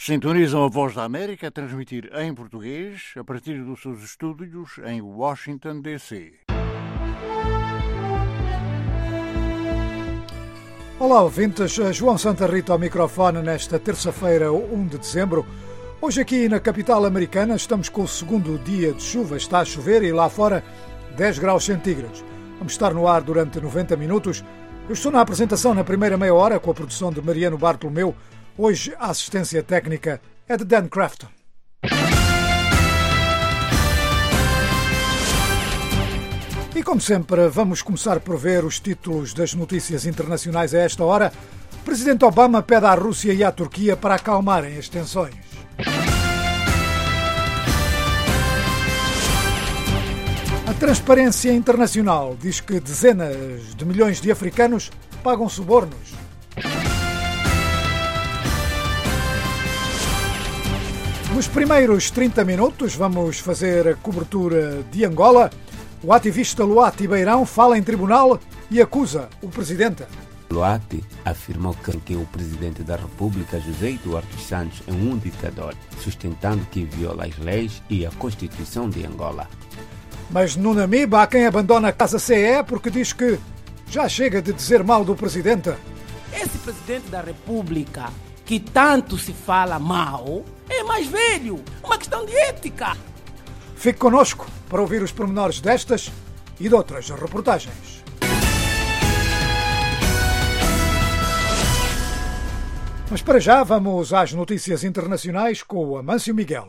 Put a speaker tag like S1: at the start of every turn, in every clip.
S1: Sintonizam a Voz da América a transmitir em português a partir dos seus estúdios em Washington, D.C.
S2: Olá, ouvintes. João Santa Rita ao microfone nesta terça-feira, 1 de dezembro. Hoje aqui na capital americana estamos com o segundo dia de chuva. Está a chover e lá fora 10 graus centígrados. Vamos estar no ar durante 90 minutos. Eu estou na apresentação na primeira meia hora com a produção de Mariano Bartolomeu. Hoje a assistência técnica é de Dan Crafton. E como sempre, vamos começar por ver os títulos das notícias internacionais a esta hora. O Presidente Obama pede à Rússia e à Turquia para acalmarem as tensões. A Transparência Internacional diz que dezenas de milhões de africanos pagam subornos. Nos primeiros 30 minutos vamos fazer a cobertura de Angola. O ativista Luati Beirão fala em tribunal e acusa o presidente.
S3: Luati afirmou que o presidente da República, José Eduardo Santos, é um ditador, sustentando que viola as leis e a Constituição de Angola.
S2: Mas no Namibe há quem abandona a Casa CE porque diz que já chega de dizer mal do presidente.
S4: Esse presidente da República, que tanto se fala mal, é mais velho. Uma questão de ética.
S2: Fique connosco para ouvir os pormenores destas e de outras reportagens. Mas para já vamos às notícias internacionais com o Amâncio Miguel.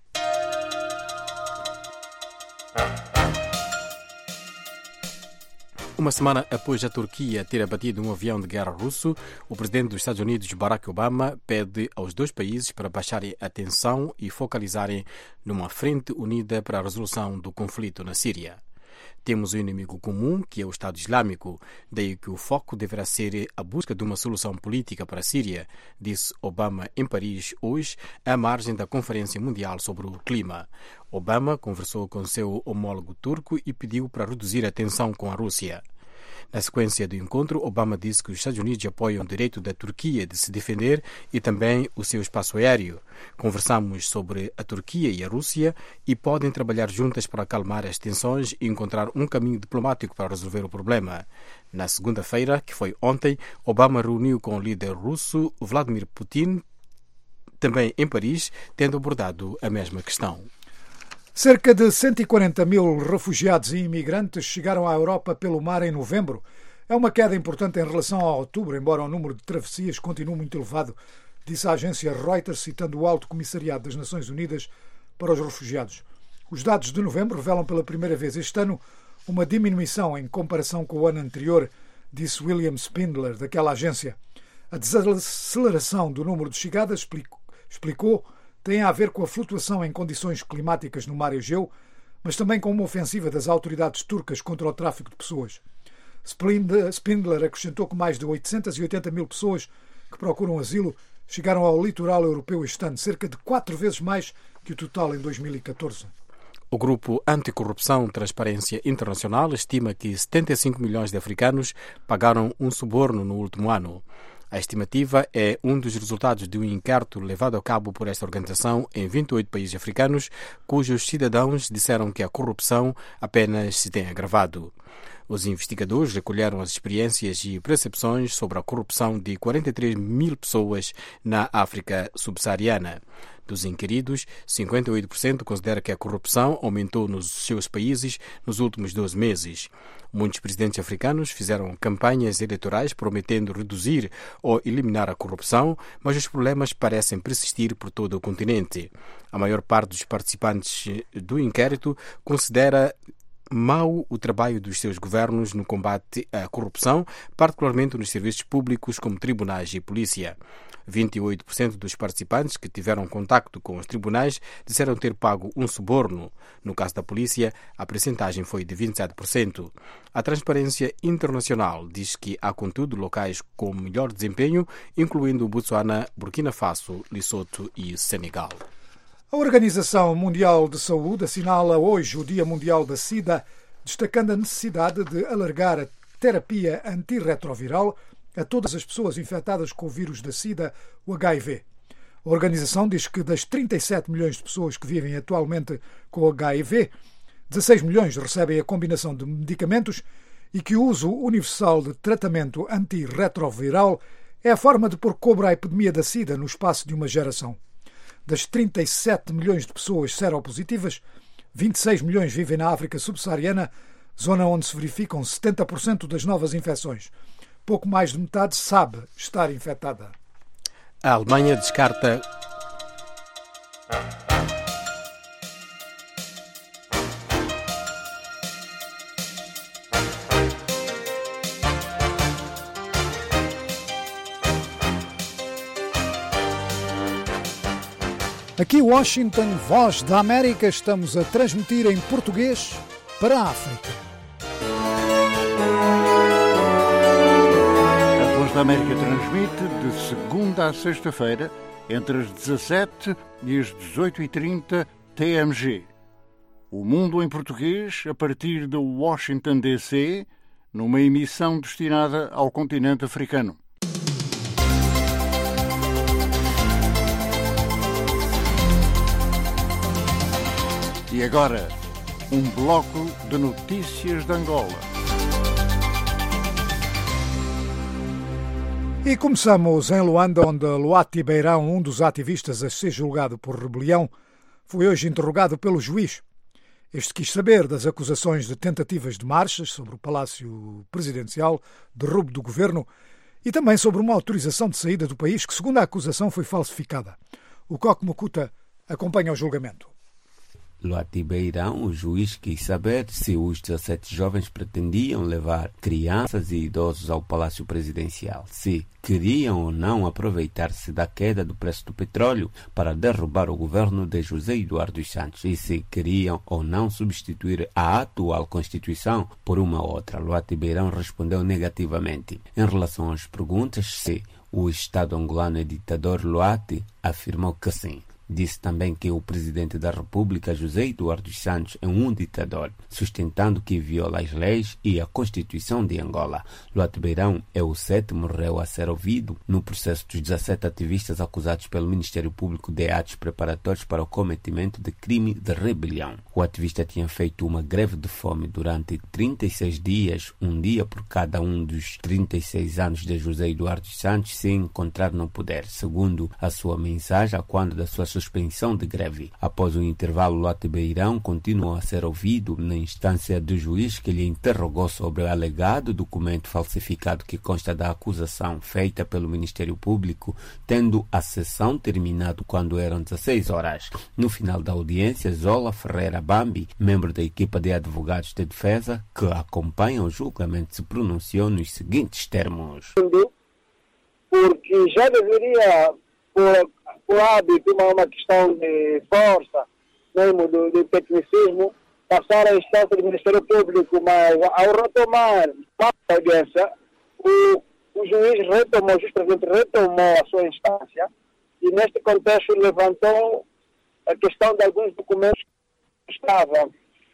S5: Uma semana após a Turquia ter abatido um avião de guerra russo, o presidente dos Estados Unidos, Barack Obama, pede aos dois países para baixarem a tensão e focalizarem numa frente unida para a resolução do conflito na Síria. Temos um inimigo comum, que é o Estado Islâmico, daí que o foco deverá ser a busca de uma solução política para a Síria, disse Obama em Paris hoje, à margem da Conferência Mundial sobre o Clima. Obama conversou com seu homólogo turco e pediu para reduzir a tensão com a Rússia. Na sequência do encontro, Obama disse que os Estados Unidos apoiam o direito da Turquia de se defender e também o seu espaço aéreo. Conversamos sobre a Turquia e a Rússia e podem trabalhar juntas para acalmar as tensões e encontrar um caminho diplomático para resolver o problema. Na segunda-feira, que foi ontem, Obama reuniu com o líder russo Vladimir Putin, também em Paris, tendo abordado a mesma questão.
S2: Cerca de 140 mil refugiados e imigrantes chegaram à Europa pelo mar em novembro. É uma queda importante em relação a outubro, embora o número de travessias continue muito elevado, disse a agência Reuters, citando o Alto Comissariado das Nações Unidas para os Refugiados. Os dados de novembro revelam pela primeira vez este ano uma diminuição em comparação com o ano anterior, disse William Spindler, daquela agência. A desaceleração do número de chegadas, explicou, tem a ver com a flutuação em condições climáticas no mar Egeu, mas também com uma ofensiva das autoridades turcas contra o tráfico de pessoas. Spindler acrescentou que mais de 880 mil pessoas que procuram asilo chegaram ao litoral europeu este ano, cerca de 4 vezes mais que o total em 2014.
S5: O grupo Anticorrupção Transparência Internacional estima que 75 milhões de africanos pagaram um suborno no último ano. A estimativa é um dos resultados de um inquérito levado a cabo por esta organização em 28 países africanos, cujos cidadãos disseram que a corrupção apenas se tem agravado. Os investigadores recolheram as experiências e percepções sobre a corrupção de 43 mil pessoas na África subsaariana. Dos inquiridos, 58% considera que a corrupção aumentou nos seus países nos últimos 12 meses. Muitos presidentes africanos fizeram campanhas eleitorais prometendo reduzir ou eliminar a corrupção, mas os problemas parecem persistir por todo o continente. A maior parte dos participantes do inquérito considera mau o trabalho dos seus governos no combate à corrupção, particularmente nos serviços públicos como tribunais e polícia. 28% dos participantes que tiveram contacto com os tribunais disseram ter pago um suborno. No caso da polícia, a percentagem foi de 27%. A Transparência Internacional diz que há, contudo, locais com melhor desempenho, incluindo Botsuana, Burkina Faso, Lesotho e Senegal.
S2: A Organização Mundial de Saúde assinala hoje o Dia Mundial da SIDA, destacando a necessidade de alargar a terapia antirretroviral a todas as pessoas infectadas com o vírus da SIDA, o HIV. A organização diz que das 37 milhões de pessoas que vivem atualmente com HIV, 16 milhões recebem a combinação de medicamentos e que o uso universal de tratamento antirretroviral é a forma de pôr cobro à epidemia da SIDA no espaço de uma geração. Das 37 milhões de pessoas seropositivas, 26 milhões vivem na África subsaariana, zona onde se verificam 70% das novas infecções. Pouco mais de metade sabe estar infectada.
S5: A Alemanha descarta...
S2: Aqui Washington, Voz da América, estamos a transmitir em português para a África.
S1: A Voz da América transmite de segunda a sexta-feira, entre as 17 e as 18h30 TMG. O Mundo em Português, a partir de Washington, D.C., numa emissão destinada ao continente africano. E agora, um bloco de notícias de Angola.
S2: E começamos em Luanda, onde Luati Beirão, um dos ativistas a ser julgado por rebelião, foi hoje interrogado pelo juiz. Este quis saber das acusações de tentativas de marchas sobre o Palácio Presidencial, derrubo do governo e também sobre uma autorização de saída do país que, segundo a acusação, foi falsificada. O Coque Mukuta acompanha o julgamento.
S3: Luati Beirão, o juiz, quis saber se os 17 jovens pretendiam levar crianças e idosos ao Palácio Presidencial, se queriam ou não aproveitar-se da queda do preço do petróleo para derrubar o governo de José Eduardo dos Santos e se queriam ou não substituir a atual Constituição por uma outra. Luati Beirão respondeu negativamente. Em relação às perguntas se o Estado angolano é ditador, Luati afirmou que sim. Disse também que o presidente da República, José Eduardo dos Santos, é um ditador, sustentando que viola as leis e a Constituição de Angola. Luati Beirão é o 7º réu a ser ouvido no processo dos 17 ativistas acusados pelo Ministério Público de atos preparatórios para o cometimento de crime de rebelião. O ativista tinha feito uma greve de fome durante 36 dias, um dia por cada um dos 36 anos de José Eduardo dos Santos, se encontrar no poder, segundo a sua mensagem, a quando da sua suspensão de greve. Após o intervalo, Luati Beirão continuou a ser ouvido na instância do juiz que lhe interrogou sobre o alegado documento falsificado que consta da acusação feita pelo Ministério Público, tendo a sessão terminado quando eram 16 horas. No final da audiência, Zola Ferreira Bambi, membro da equipa de advogados de defesa que acompanha o julgamento, se pronunciou nos seguintes termos.
S6: Porque já deveria, por hábito, uma questão de força, mesmo de tecnicismo, passar à instância do Ministério Público, mas ao retomar a audiência, o juiz justamente retomou a sua instância e neste contexto levantou a questão de alguns documentos que estavam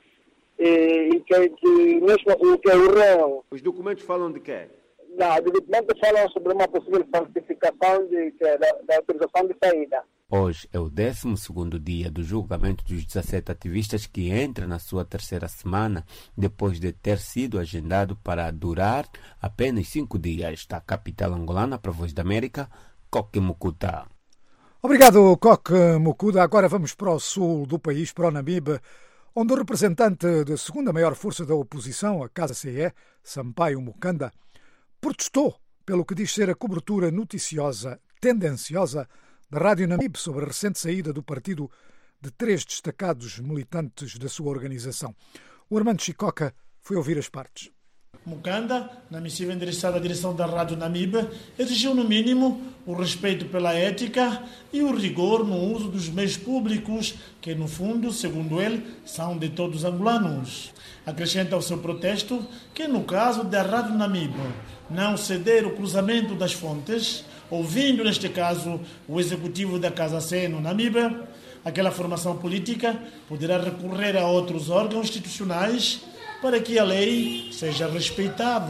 S6: e que mesmo o que é o réu.
S3: Os documentos falam de quê?
S6: Não, os documentos falam sobre uma possível falsificação da autorização de saída.
S3: Hoje é o 12º dia do julgamento dos 17 ativistas que entra na sua terceira semana, depois de ter sido agendado para durar apenas 5 dias. Da capital angolana para a Voz da América, Coque Mukuta.
S2: Obrigado, Coque Mukuta. Agora vamos para o sul do país, para o Namibe, onde o representante da segunda maior força da oposição, a Casa CE, Sampaio Mukanda, protestou pelo que diz ser a cobertura noticiosa, tendenciosa, da Rádio Namibe sobre a recente saída do partido de 3 destacados militantes da sua organização. O Armando Chicoca foi ouvir as partes.
S7: Mukanda, na missiva endereçada à direção da Rádio Namibe, exigiu no mínimo o respeito pela ética e o rigor no uso dos meios públicos, que no fundo, segundo ele, são de todos os angolanos. Acrescenta ao seu protesto que no caso da Rádio Namibe não ceder o cruzamento das fontes, ouvindo neste caso o executivo da Casa C no Namibe, aquela formação política poderá recorrer a outros órgãos institucionais para que a lei seja respeitada.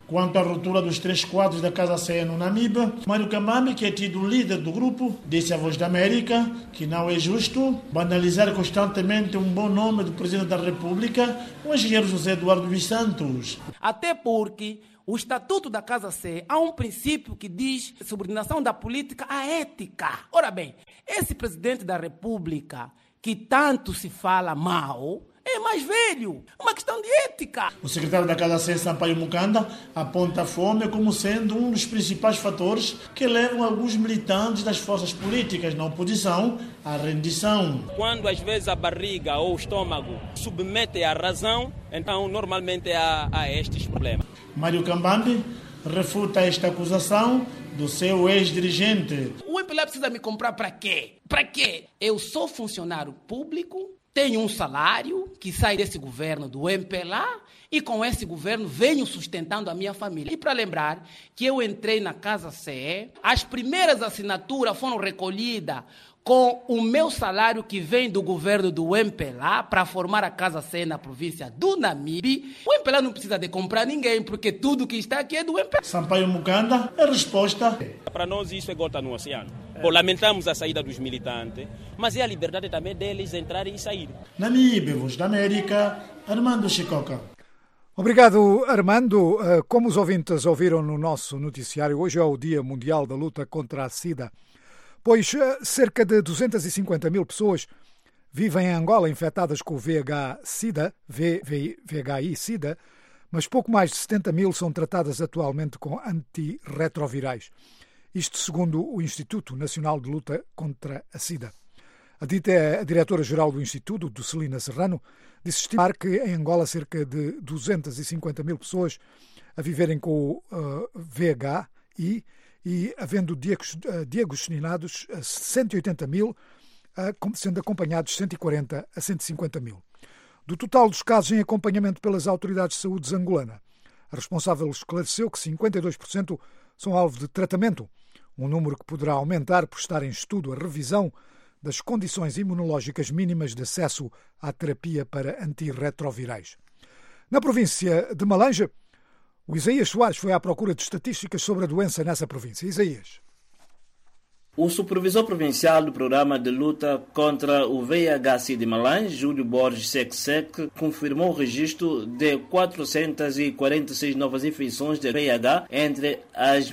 S7: Quanto à ruptura dos 3 quadros da Casa CE no Namibe, Mário Kambambi, que é tido líder do grupo, disse à Voz da América que não é justo banalizar constantemente um bom nome do Presidente da República, o engenheiro José Eduardo dos Santos.
S4: Até porque o Estatuto da Casa CE há um princípio que diz subordinação da política à ética. Ora bem, esse Presidente da República, que tanto se fala mal, é mais velho. Uma questão de ética.
S7: O secretário da Casa CE, Sampaio Mukanda, aponta a fome como sendo um dos principais fatores que levam alguns militantes das forças políticas na oposição à rendição.
S8: Quando às vezes a barriga ou o estômago submete à razão, então normalmente há estes problemas.
S7: Mário Kambambi refuta esta acusação do seu ex-dirigente.
S4: O MPLA precisa me comprar para quê? Para quê? Eu sou funcionário público, tenho um salário que sai desse governo do MPLA e com esse governo venho sustentando a minha família. E para lembrar que eu entrei na Casa CE, as primeiras assinaturas foram recolhidas com o meu salário que vem do governo do MPLA para formar a Casa CE na província do Namibe. O MPLA não precisa de comprar ninguém, porque tudo que está aqui é do MPLA.
S7: Sampaio Mukanda, a resposta.
S8: Para nós isso é gota no oceano. Lamentamos a saída dos militantes, mas é a liberdade também deles entrarem e saírem.
S7: Namibe, Voz da América, Armando Chicoca.
S2: Obrigado, Armando. Como os ouvintes ouviram no nosso noticiário, hoje é o Dia Mundial da Luta contra a SIDA, pois cerca de 250 mil pessoas vivem em Angola infectadas com o VIH-Sida, VHI-Sida, mas pouco mais de 70 mil são tratadas atualmente com antirretrovirais. Isto segundo o Instituto Nacional de Luta contra a SIDA. A diretora-geral do Instituto, Dulcelina Serrano, disse estimar que em Angola cerca de 250 mil pessoas a viverem com o VHI e havendo diagostinados 180 mil, sendo acompanhados de 140 a 150 mil. Do total dos casos em acompanhamento pelas autoridades de saúde angolana, a responsável esclareceu que 52% são alvo de tratamento, um número que poderá aumentar por estar em estudo a revisão das condições imunológicas mínimas de acesso à terapia para antirretrovirais. Na província de Malanje, o Isaías Soares foi à procura de estatísticas sobre a doença nessa província. Isaías.
S9: O supervisor provincial do Programa de Luta contra o VIH-Sida de Malanje, Júlio Borges Seksek, confirmou o registro de 446 novas infecções de VIH entre as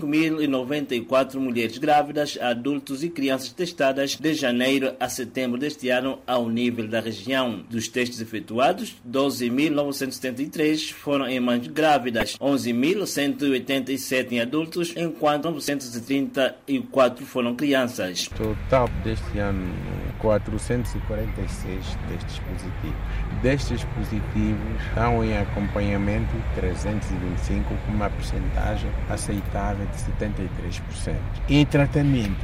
S9: 25.094 mulheres grávidas, adultos e crianças testadas de janeiro a setembro deste ano ao nível da região. Dos testes efetuados, 12.973 foram em mães grávidas, 11.187 em adultos, enquanto 934 foram crianças.
S3: Total deste ano, 446 testes positivos. Destes positivos, estão em acompanhamento 325, com uma percentagem aceitável de 73%. Em tratamento,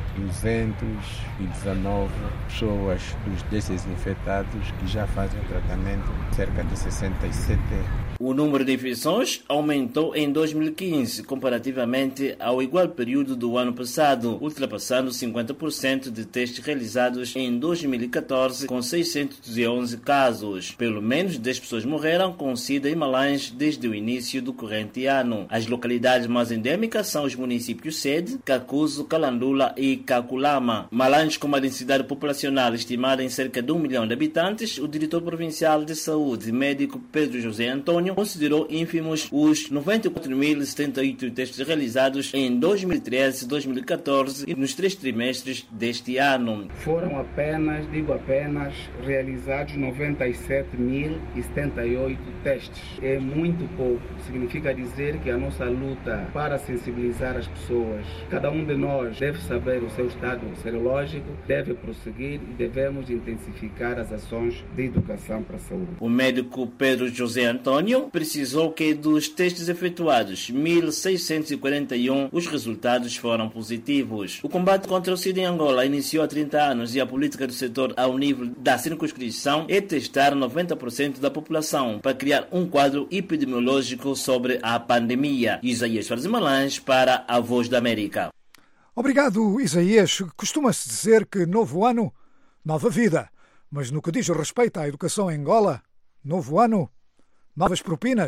S3: 219 pessoas desses infectados que já fazem o tratamento, cerca de 67%.
S9: O número de infecções aumentou em 2015, comparativamente ao igual período do ano passado, ultrapassando 50% de testes realizados em 2014, com 611 casos. Pelo menos 10 pessoas morreram com SIDA em Malanje desde o início do corrente ano. As localidades mais endêmicas são os municípios sede, Kakuzo, Calandula e Kakulama. Malanje, com uma densidade populacional estimada em cerca de 1 milhão de habitantes, o diretor provincial de saúde, médico Pedro José Antônio, considerou ínfimos os 94.078 testes realizados em 2013, 2014 e nos 3 trimestres deste ano.
S10: Foram apenas realizados 97.078 testes. É muito pouco. Significa dizer que a nossa luta para sensibilizar as pessoas, cada um de nós deve saber o seu estado serológico, deve prosseguir e devemos intensificar as ações de educação para a saúde.
S9: O médico Pedro José Antônio precisou que dos testes efetuados, 1.641, os resultados foram positivos. O combate contra o SIDA em Angola iniciou há 30 anos e a política do setor ao nível da circunscrição é testar 90% da população para criar um quadro epidemiológico sobre a pandemia. Isaías Soares de Malanje para a Voz da América.
S2: Obrigado, Isaías. Costuma-se dizer que novo ano, nova vida. Mas no que diz respeito à educação em Angola, novo ano, novas propinas.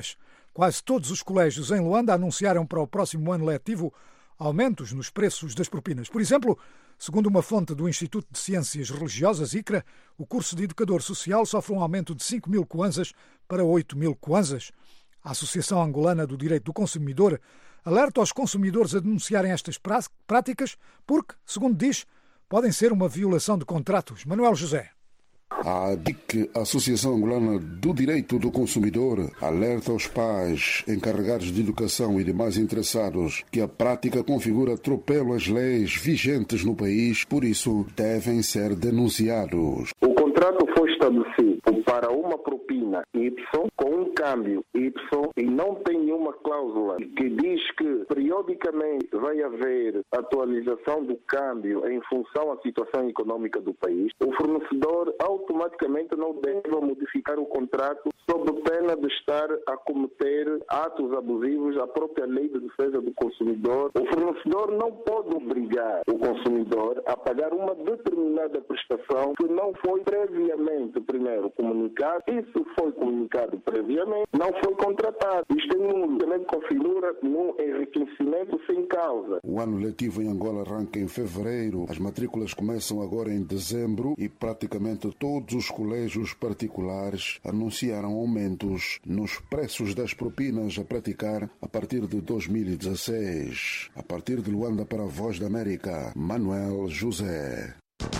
S2: Quase todos os colégios em Luanda anunciaram para o próximo ano letivo aumentos nos preços das propinas. Por exemplo, segundo uma fonte do Instituto de Ciências Religiosas, ICRA, o curso de Educador Social sofre um aumento de 5.000 kwanzas para 8.000 kwanzas. A Associação Angolana do Direito do Consumidor alerta os consumidores a denunciarem estas práticas porque, segundo diz, podem ser uma violação de contratos. Manuel José.
S11: A ADIC, Associação Angolana do Direito do Consumidor, alerta aos pais, encarregados de educação e demais interessados que a prática configura atropelo às leis vigentes no país, por isso devem ser denunciados.
S12: O contrato foi estabelecido para uma propina Y com um câmbio Y e não tem nenhuma cláusula que diz que periodicamente vai haver atualização do câmbio em função à situação econômica do país. O fornecedor automaticamente não deve modificar o contrato sob pena de estar a cometer atos abusivos à própria lei de defesa do consumidor. O fornecedor não pode obrigar o consumidor a pagar uma determinada prestação que não foi previamente, primeiro, comunicado. Isso foi comunicado previamente, não foi contratado. Isto também configura num enriquecimento sem causa.
S11: O ano letivo em Angola arranca em fevereiro. As matrículas começam agora em dezembro e praticamente todos os colégios particulares anunciaram aumentos nos preços das propinas a praticar a partir de 2016. A partir de Luanda para a Voz da América, Manuel José.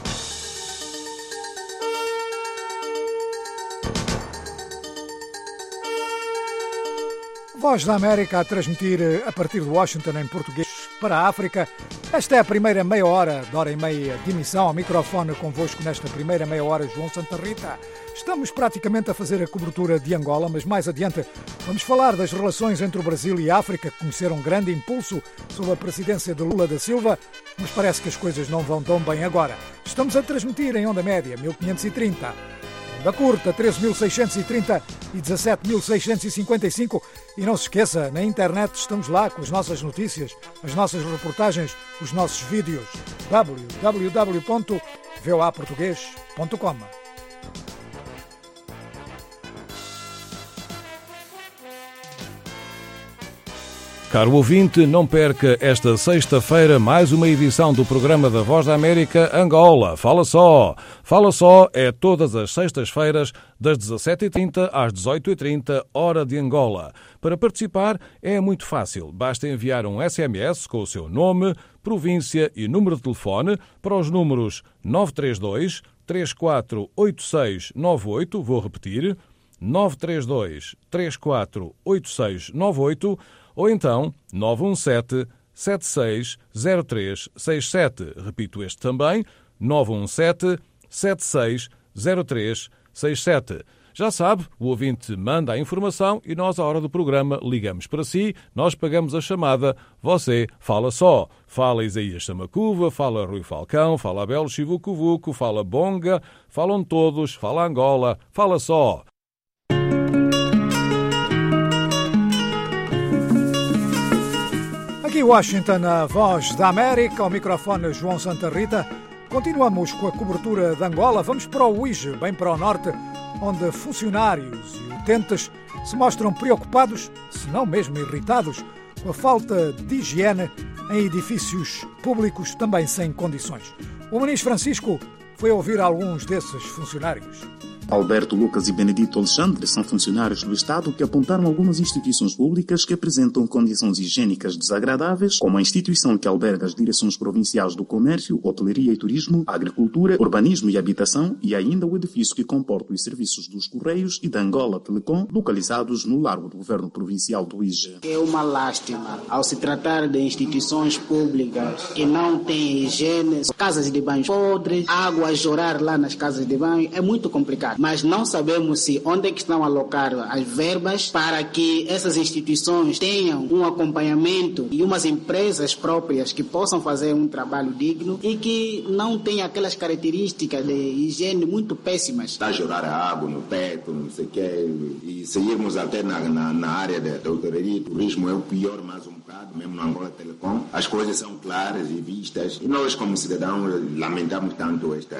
S2: Voz da América a transmitir a partir de Washington em português para a África. Esta é a primeira meia hora, de hora e meia de emissão. Ao microfone convosco nesta primeira meia hora, João Santa Rita. Estamos praticamente a fazer a cobertura de Angola, mas mais adiante vamos falar das relações entre o Brasil e a África, que conheceram um grande impulso sob a presidência de Lula da Silva, mas parece que as coisas não vão tão bem agora. Estamos a transmitir em onda média, 1530. Da curta, 13.630 e 17.655. E não se esqueça, na internet estamos lá com as nossas notícias, as nossas reportagens, os nossos vídeos. www.voaportugues.com.
S13: Caro ouvinte, não perca esta sexta-feira mais uma edição do programa da Voz da América Angola. Fala só! Fala só é todas as sextas-feiras das 17h30 às 18h30, hora de Angola. Para participar é muito fácil. Basta enviar um SMS com o seu nome, província e número de telefone para os números 932 348698, vou repetir, 932 348698, ou então 917-760367. Repito este também, 917-760367. Já sabe, o ouvinte manda a informação e nós, à hora do programa, ligamos para si, nós pagamos a chamada, você fala só. Fala Isaías Samacuva, fala Rui Falcão, fala Abel Chivucuvuco, fala Bonga, falam todos, fala Angola, fala só.
S2: Aqui Washington, a Voz da América, ao microfone João Santa Rita. Continuamos com a cobertura de Angola. Vamos para o Uíge, bem para o norte, onde funcionários e utentes se mostram preocupados, se não mesmo irritados, com a falta de higiene em edifícios públicos também sem condições. O ministro Francisco foi ouvir alguns desses funcionários.
S14: Alberto Lucas e Benedito Alexandre são funcionários do Estado que apontaram algumas instituições públicas que apresentam condições higiênicas desagradáveis, como a instituição que alberga as direções provinciais do Comércio, Hotelaria e Turismo, Agricultura, Urbanismo e Habitação e ainda o edifício que comporta os serviços dos Correios e da Angola Telecom, localizados no largo do Governo Provincial do Uíge.
S15: É uma lástima ao se tratar de instituições públicas que não têm higiene, casas de banho podres, água a jorrar lá nas casas de banho, é muito complicado. Mas não sabemos se onde é que estão alocadas as verbas para que essas instituições tenham um acompanhamento e umas empresas próprias que possam fazer um trabalho digno e que não tenham aquelas características de higiene muito péssimas.
S16: Está a jogar a água no teto, não sei o quê, e sairmos até na área da hotelaria e turismo é o pior mais um bocado, mesmo no Angola Telecom. As coisas são claras e vistas e nós como cidadãos lamentamos tanto esta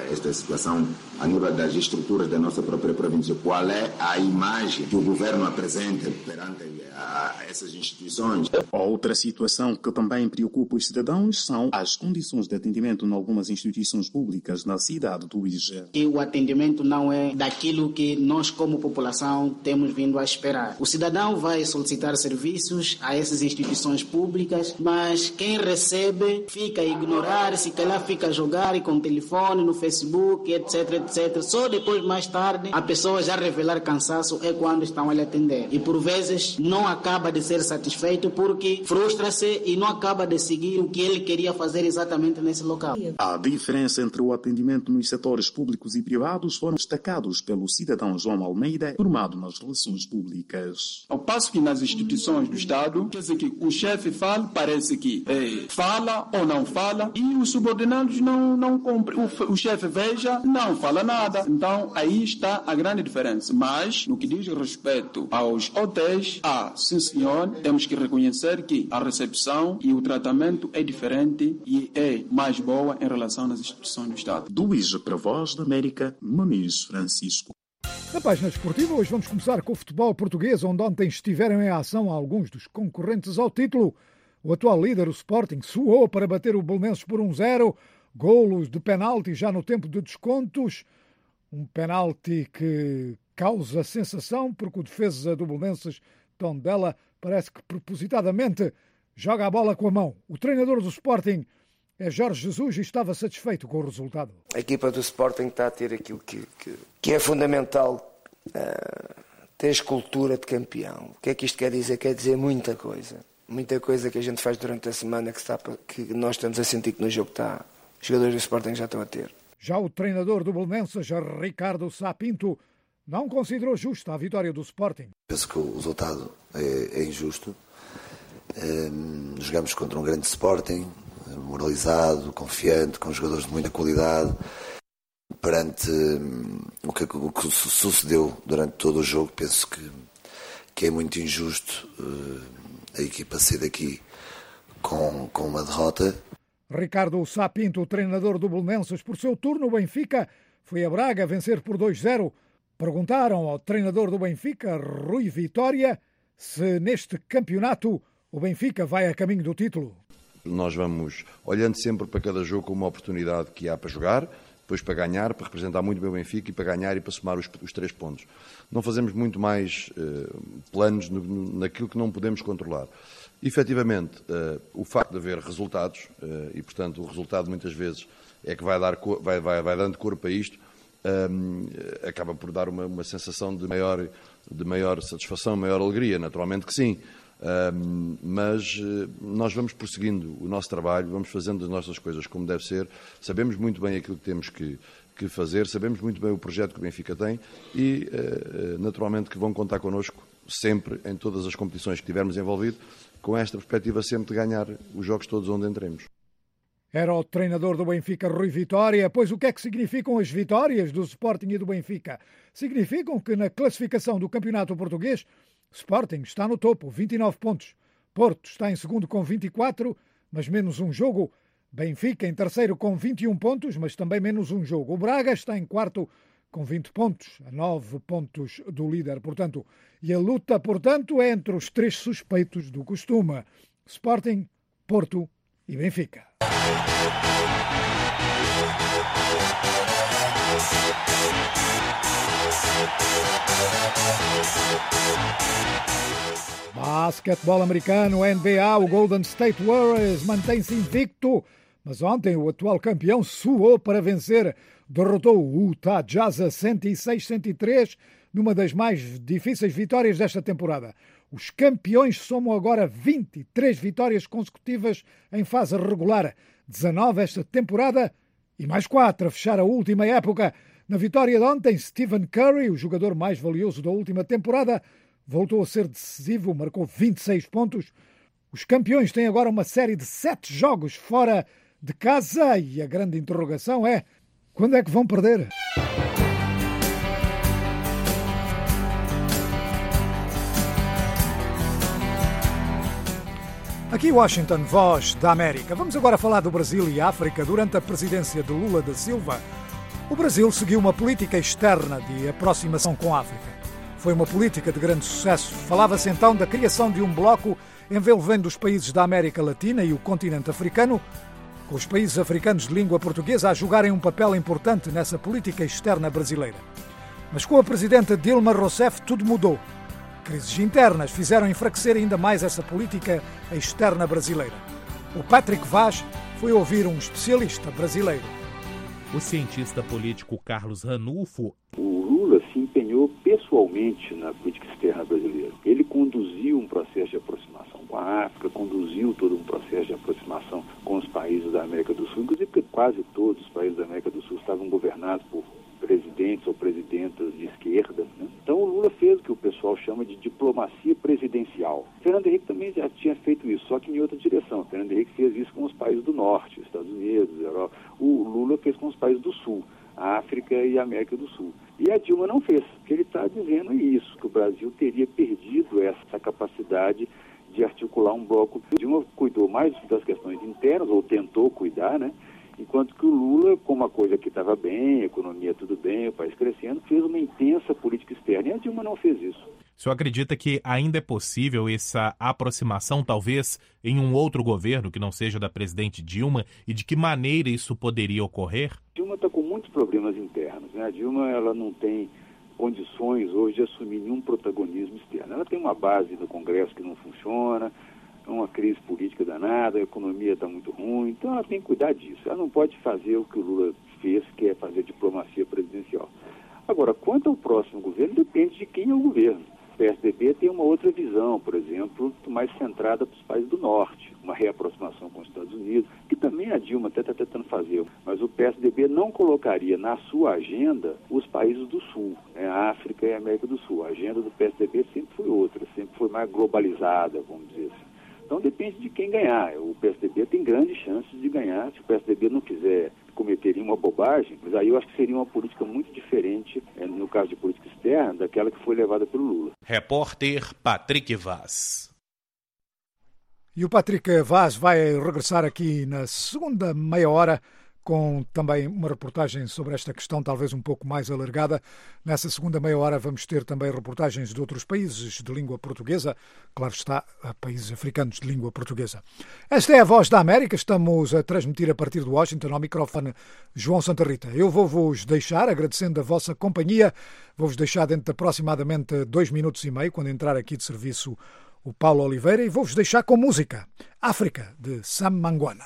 S16: esta situação a nível das estruturas da nossa própria província. Qual é a imagem que o governo apresenta perante essas instituições?
S14: Outra situação que também preocupa os cidadãos são as condições de atendimento em algumas instituições públicas na cidade do Ije.
S15: Que o atendimento não é daquilo que nós, como população, temos vindo a esperar. O cidadão vai solicitar serviços a essas instituições públicas, mas quem recebe fica a ignorar, se calhar fica a jogar com o telefone, no Facebook, etc, etc. Só depois, mais tarde, a pessoa já revelar cansaço é quando estão a lhe atender. E por vezes não acaba de ser satisfeito porque frustra-se e não acaba de seguir o que ele queria fazer exatamente nesse local.
S14: A diferença entre o atendimento nos setores públicos e privados foram destacados pelo cidadão João Almeida, formado nas relações públicas.
S17: Ao passo que nas instituições do Estado, quer dizer que o chefe fala, parece que fala ou não fala, e os subordinados não cumprem. O chefe veja, não fala nada. Então, aí está a grande diferença. Mas, no que diz respeito aos hotéis, sim senhor, temos que reconhecer que a recepção e o tratamento é diferente e é mais boa em relação às instituições do Estado.
S14: Do Ije para a Voz da América, Muniz Francisco.
S2: Na página desportiva, hoje vamos começar com o futebol português, onde ontem estiveram em ação alguns dos concorrentes ao título. O atual líder, o Sporting, suou para bater o Belenenses por 1-0, golos de penalti já no tempo de descontos, um penalti que causa sensação, porque o defesa do Belenenses, Tondela, parece que propositadamente joga a bola com a mão. O treinador do Sporting é Jorge Jesus e estava satisfeito com o resultado.
S18: A equipa do Sporting está a ter aquilo que é fundamental, ter escultura de campeão. O que é que isto quer dizer? Quer dizer muita coisa. Muita coisa que a gente faz durante a semana que nós estamos a sentir que no jogo está. Os jogadores do Sporting já estão a ter.
S2: Já o treinador do Belenenses, Ricardo Sá Pinto, não considerou justa a vitória do Sporting.
S19: Penso que o resultado é injusto. Jogamos contra um grande Sporting, moralizado, confiante, com jogadores de muita qualidade. Perante o que sucedeu durante todo o jogo, penso que é muito injusto a equipa sair daqui com uma derrota.
S2: Ricardo Sá Pinto, o treinador do Belenenses, por seu turno, o Benfica foi a Braga vencer por 2-0. Perguntaram ao treinador do Benfica, Rui Vitória, se neste campeonato o Benfica vai a caminho do título.
S20: Nós vamos olhando sempre para cada jogo como uma oportunidade que há para jogar, depois para ganhar, para representar muito bem o Benfica e para ganhar e para somar os 3 pontos. Não fazemos muito mais planos naquilo que não podemos controlar. Efetivamente, o facto de haver resultados, e portanto o resultado muitas vezes é que vai dando corpo a isto, acaba por dar uma sensação de maior satisfação, maior alegria, naturalmente que sim. Mas nós vamos prosseguindo o nosso trabalho, vamos fazendo as nossas coisas como deve ser, sabemos muito bem aquilo que temos que fazer, sabemos muito bem o projeto que o Benfica tem e naturalmente que vão contar connosco sempre em todas as competições que tivermos envolvido, com esta perspectiva sempre de ganhar os jogos todos onde entremos.
S2: Era o treinador do Benfica, Rui Vitória. Pois o que é que significam as vitórias do Sporting e do Benfica? Significam que na classificação do Campeonato Português, Sporting está no topo, 29 pontos. Porto está em segundo com 24, mas menos um jogo. Benfica em terceiro com 21 pontos, mas também menos um jogo. O Braga está em quarto com 20 pontos, a 9 pontos do líder, portanto. E a luta, portanto, é entre os 3 suspeitos do costume. Sporting, Porto e Benfica. Basquetebol americano, NBA, o Golden State Warriors mantém-se invicto, mas ontem o atual campeão suou para vencer. Derrotou o Utah Jazz a 106-103, numa das mais difíceis vitórias desta temporada. Os campeões somam agora 23 vitórias consecutivas em fase regular, 19 esta temporada e mais 4 a fechar a última época. Na vitória de ontem, Stephen Curry, o jogador mais valioso da última temporada, voltou a ser decisivo, marcou 26 pontos. Os campeões têm agora uma série de 7 jogos fora de casa e a grande interrogação é: quando é que vão perder? Aqui Washington, Voz da América. Vamos agora falar do Brasil e África. Durante a presidência de Lula da Silva, O Brasil seguiu uma política externa de aproximação com a África. Foi uma política de grande sucesso. Falava-se então da criação de um bloco envolvendo os países da América Latina e o continente africano, com os países africanos de língua portuguesa a jogarem um papel importante nessa política externa brasileira. Mas com a presidenta Dilma Rousseff tudo mudou. Crises internas fizeram enfraquecer ainda mais essa política externa brasileira. O Patrick Vaz foi ouvir um especialista brasileiro.
S21: O cientista político Carlos Ranulfo.
S22: O Lula se empenhou pessoalmente na política externa brasileira. Ele conduziu um processo de aproximação com a África, conduziu todo um processo de aproximação com os países da América do Sul, inclusive porque quase todos os países da América do Sul estavam governados por presidentes ou presidentas de esquerda, né? Então o Lula fez o que o pessoal chama de diplomacia presidencial. Fernando Henrique também já tinha feito isso, só que em outra direção. Fernando Henrique fez isso com os países do norte, Estados Unidos, Europa. O Lula fez com os países do sul, a África e a América do Sul. E a Dilma não fez, porque ele está dizendo isso, que o Brasil teria perdido essa capacidade de articular um bloco. A Dilma cuidou mais das questões internas, ou tentou cuidar, né? Enquanto que o Lula, como a coisa aqui estava bem, a economia tudo bem, o país crescendo, fez uma intensa política externa. E a Dilma não fez isso.
S21: O senhor acredita que ainda é possível essa aproximação, talvez, em um outro governo que não seja da presidente Dilma? E de que maneira isso poderia ocorrer?
S22: A Dilma está com muitos problemas internos, né? A Dilma ela não tem condições hoje de assumir nenhum protagonismo externo. Ela tem uma base no Congresso que não funciona, uma crise política danada, a economia está muito ruim, então ela tem que cuidar disso. Ela não pode fazer o que o Lula fez, que é fazer diplomacia presidencial. Agora, quanto ao próximo governo, depende de quem é o governo. O PSDB tem uma outra visão, por exemplo, mais centrada para os países do norte, uma reaproximação com os Estados Unidos, que também a Dilma até está tentando fazer, mas o PSDB não colocaria na sua agenda os países do sul, né, a África e a América do Sul. A agenda do PSDB sempre foi outra, sempre foi mais globalizada, vamos dizer assim. Então depende de quem ganhar. O PSDB tem grandes chances de ganhar. Se o PSDB não quiser cometer uma bobagem, mas aí eu acho que seria uma política muito diferente, no caso de política externa, daquela que foi levada pelo Lula.
S21: Repórter Patrick Vaz.
S2: E o Patrick Vaz vai regressar aqui na segunda meia hora com também uma reportagem sobre esta questão, talvez um pouco mais alargada. Nessa segunda meia hora vamos ter também reportagens de outros países de língua portuguesa, claro está, países africanos de língua portuguesa. Esta é a Voz da América, estamos a transmitir a partir de Washington, ao microfone João Santa Rita. Eu vou-vos deixar, agradecendo a vossa companhia, vou-vos deixar dentro de aproximadamente 2 minutos e meio, quando entrar aqui de serviço o Paulo Oliveira, e vou-vos deixar com música, África, de Sam Mangwana.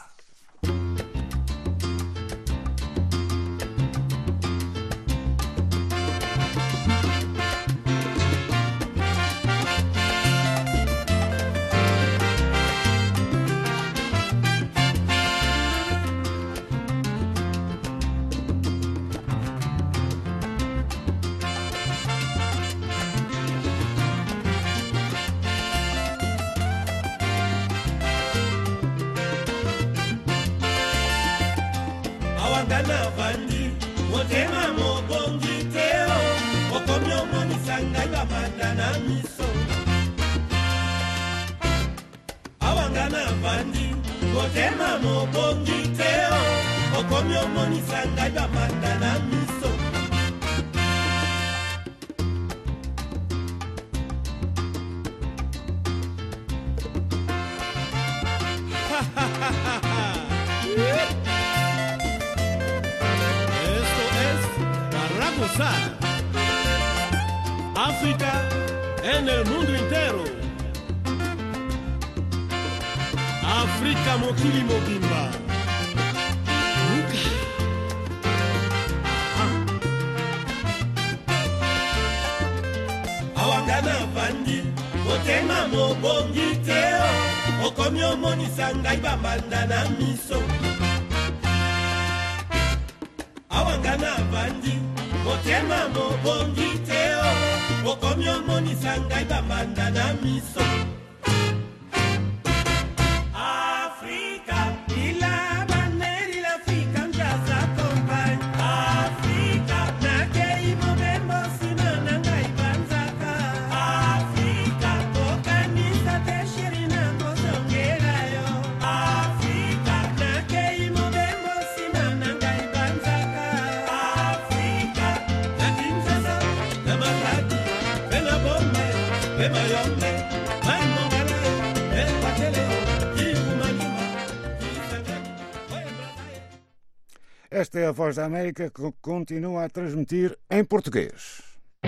S23: África en el mundo entero. África mokili mobimba. Awangana vandi, otema mobongi teo. Okomyo monisanga ibamanda na miso. Awangana vandi, otema mobongi teo. Okomyo monisanga ibamanda na miso. Africa, ila baneri la Africa mjaza kompany. Africa, nakei mobembo sinana ngai banzaka. Africa, okanisa teshirina kozongela yo. Africa, nakei mobembo sinana ngai banzaka.
S1: Esta é a Voz da América que continua a transmitir em português.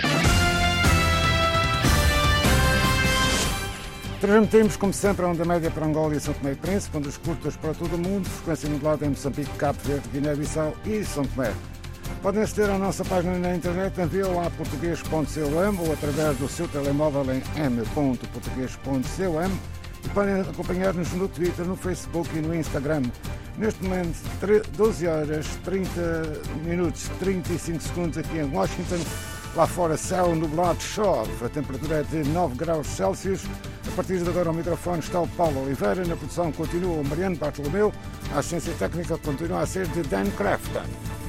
S1: Transmitimos, como sempre, a onda média para Angola e São Tomé e Príncipe, onde os curtas para todo o mundo, frequência modulada em Moçambique, Cabo Verde, Guiné-Bissau e São Tomé. Podem aceder à nossa página na internet, enviam a português.com ou através do seu telemóvel em m.português.com e podem acompanhar-nos no Twitter, no Facebook e no Instagram. Neste momento, 12 horas, 30 minutos, 35 segundos aqui em Washington. Lá fora, céu nublado, chove. A temperatura é de 9 graus Celsius. A partir de agora, ao microfone está o Paulo Oliveira. Na produção continua o Mariano Bartolomeu. A assistência técnica continua a ser de Dan Crafton.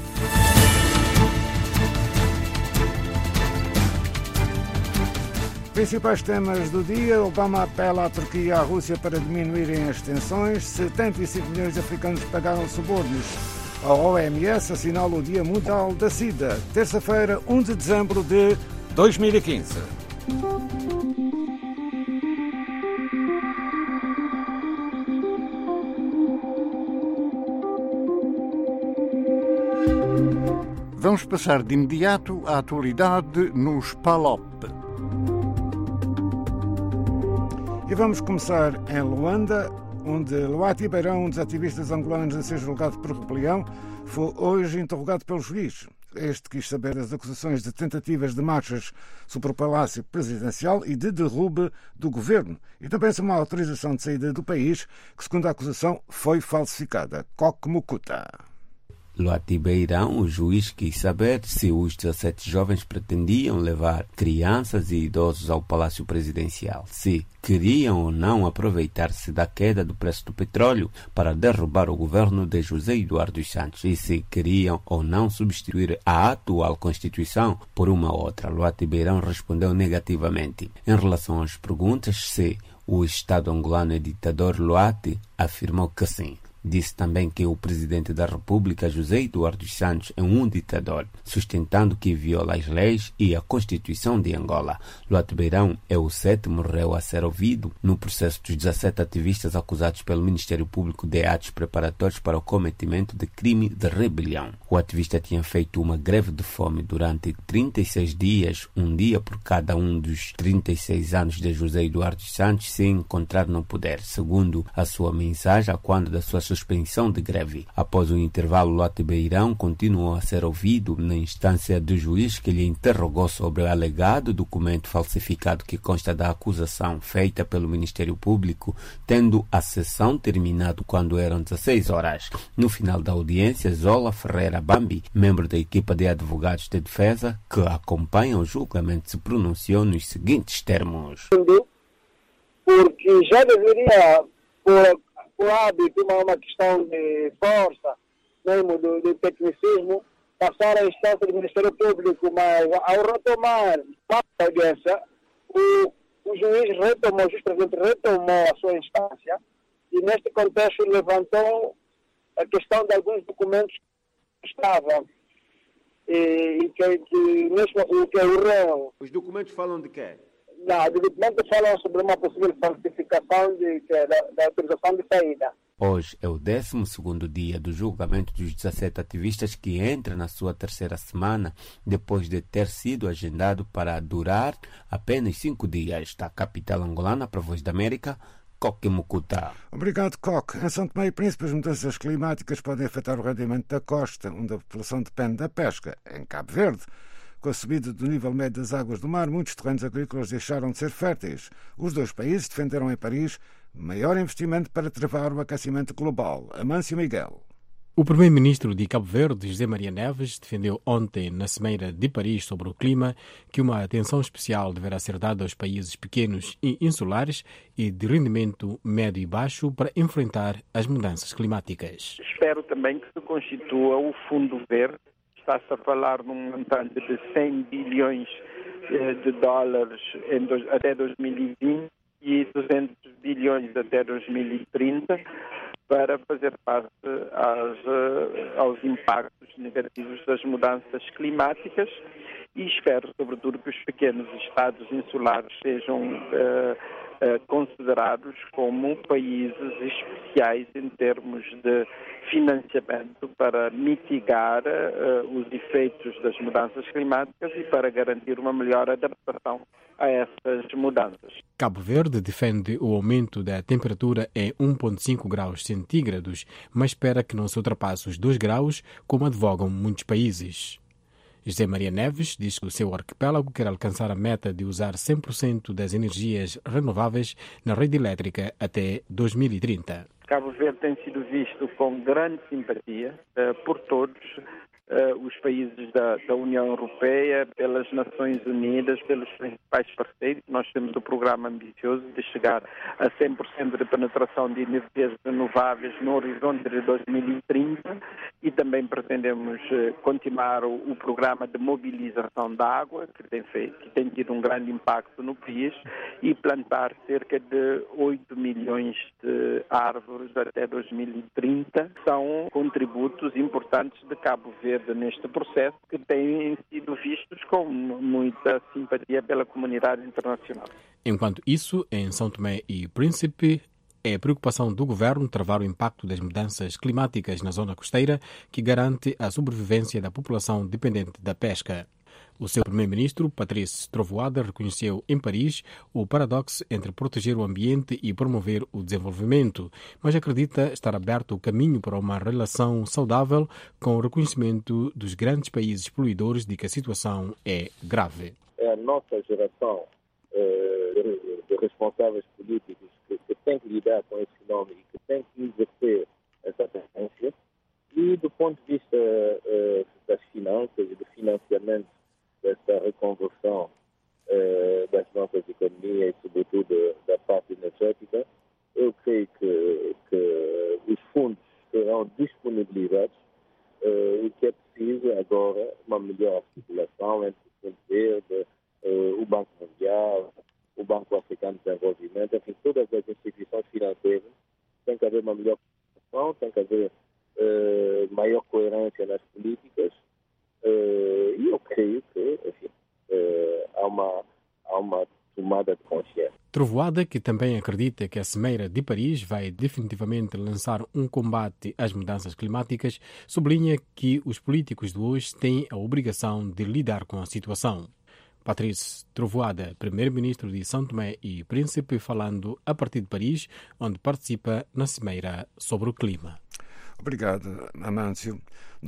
S1: Principais temas do dia: Obama apela à Turquia e à Rússia para diminuírem as tensões. 75 milhões de africanos pagaram subornos. A OMS assinala o Dia Mundial da SIDA, terça-feira, 1 de dezembro de 2015. Vamos passar de imediato à atualidade nos PALOP. E vamos começar em Luanda, onde Luati Beirão, um dos ativistas angolanos a ser julgado por rebelião, foi hoje interrogado pelo juiz. Este quis saber das acusações de tentativas de marchas sobre o Palácio Presidencial e de derrube do governo, e também sobre uma autorização de saída do país, que, segundo a acusação, foi falsificada. Coque Mukuta.
S3: Luati Beirão, o juiz, quis saber se os 17 jovens pretendiam levar crianças e idosos ao Palácio Presidencial, se queriam ou não aproveitar-se da queda do preço do petróleo para derrubar o governo de José Eduardo dos Santos e se queriam ou não substituir a atual Constituição por uma outra. Luati Beirão respondeu negativamente. Em relação às perguntas se o Estado angolano é ditador, Luati afirmou que sim. Disse também que o presidente da República, José Eduardo dos Santos, é um ditador, sustentando que viola as leis e a Constituição de Angola. Luati Beirão é o 7º réu a ser ouvido no processo dos 17 ativistas acusados pelo Ministério Público de atos preparatórios para o cometimento de crime de rebelião. O ativista tinha feito uma greve de fome durante 36 dias, um dia por cada um dos 36 anos de José Eduardo dos Santos, se encontrar no poder, segundo a sua mensagem, a quando da sua suspensão de greve. Após o intervalo, Luati Beirão continuou a ser ouvido na instância do juiz, que lhe interrogou sobre o alegado documento falsificado que consta da acusação feita pelo Ministério Público, tendo a sessão terminado quando eram 16 horas. No final da audiência, Zola Ferreira Bambi, membro da equipa de advogados de defesa que acompanha o julgamento, se pronunciou nos seguintes termos.
S5: Porque já deveria, por hábito, uma questão de força, mesmo de tecnicismo, passar à instância do Ministério Público, mas ao retomar a audiência, o juiz justamente retomou a sua instância e neste contexto levantou a questão de alguns documentos que estavam e que o réu...
S6: Os documentos falam de quê?
S5: Não, os documentos falam sobre uma possível falsificação da autorização de saída.
S3: Hoje é o 12º dia do julgamento dos 17 ativistas, que entra na sua terceira semana, depois de ter sido agendado para durar apenas 5 dias. Da capital angolana, para a Voz da América, Coque Mukuta.
S1: Obrigado, Coque. Em São Tomé e Príncipe, as mudanças climáticas podem afetar o rendimento da costa, onde a população depende da pesca. Em Cabo Verde, com a subida do nível médio das águas do mar, muitos terrenos agrícolas deixaram de ser férteis. Os dois países defenderam em Paris maior investimento para travar o aquecimento global. Amâncio Miguel.
S24: O primeiro-ministro de Cabo Verde, José Maria Neves, defendeu ontem, na Cimeira de Paris sobre o clima, que uma atenção especial deverá ser dada aos países pequenos e insulares e de rendimento médio e baixo para enfrentar as mudanças climáticas.
S25: Espero também que se constitua o Fundo Verde. Está-se a falar num montante de 100 bilhões de dólares até 2020 e 200 bilhões até 2030, para fazer face aos impactos negativos das mudanças climáticas e espero, sobretudo, que os pequenos estados insulares sejam considerados como países especiais em termos de financiamento para mitigar os efeitos das mudanças climáticas e para garantir uma melhor adaptação a essas mudanças.
S24: Cabo Verde defende o aumento da temperatura em 1,5 graus centígrados, mas espera que não se ultrapasse os 2 graus, como advogam muitos países. José Maria Neves diz que o seu arquipélago quer alcançar a meta de usar 100% das energias renováveis na rede elétrica até 2030.
S25: Cabo Verde tem sido visto com grande simpatia por todos os países da União Europeia, pelas Nações Unidas, pelos principais parceiros. Nós temos o programa ambicioso de chegar a 100% de penetração de energias renováveis no horizonte de 2030 e também pretendemos continuar o programa de mobilização da água, que tem tido um grande impacto no país, e plantar cerca de 8 milhões de árvores até 2030. São contributos importantes de Cabo Verde neste processo, que têm sido vistos com muita simpatia pela comunidade internacional.
S24: Enquanto isso, em São Tomé e Príncipe, é a preocupação do governo travar o impacto das mudanças climáticas na zona costeira, que garante a sobrevivência da população dependente da pesca. O seu primeiro-ministro, Patrice Trovoada, reconheceu em Paris o paradoxo entre proteger o ambiente e promover o desenvolvimento, mas acredita estar aberto o caminho para uma relação saudável com o reconhecimento dos grandes países poluidores de que a situação é grave.
S4: É a nossa geração de responsáveis políticos que tem que lidar com esse fenómeno e que tem que exercer essa tendência, e do ponto de vista das finanças e do financiamento dessa reconversão das nossas economias e, sobretudo, da parte energética, eu creio que os fundos serão disponibilizados e que é preciso agora uma melhor articulação entre o Fundo Verde, o Banco Mundial, o Banco Africano de Desenvolvimento, enfim, todas as instituições financeiras. Tem que haver uma melhor comunicação, tem que haver maior coerência nas políticas. E eu creio que, enfim, há uma tomada de consciência.
S24: Trovoada, que também acredita que a Cimeira de Paris vai definitivamente lançar um combate às mudanças climáticas, sublinha que os políticos de hoje têm a obrigação de lidar com a situação. Patrice Trovoada, primeiro-ministro de São Tomé e Príncipe, falando a partir de Paris, onde participa na Cimeira sobre o clima.
S1: Obrigado, Amâncio.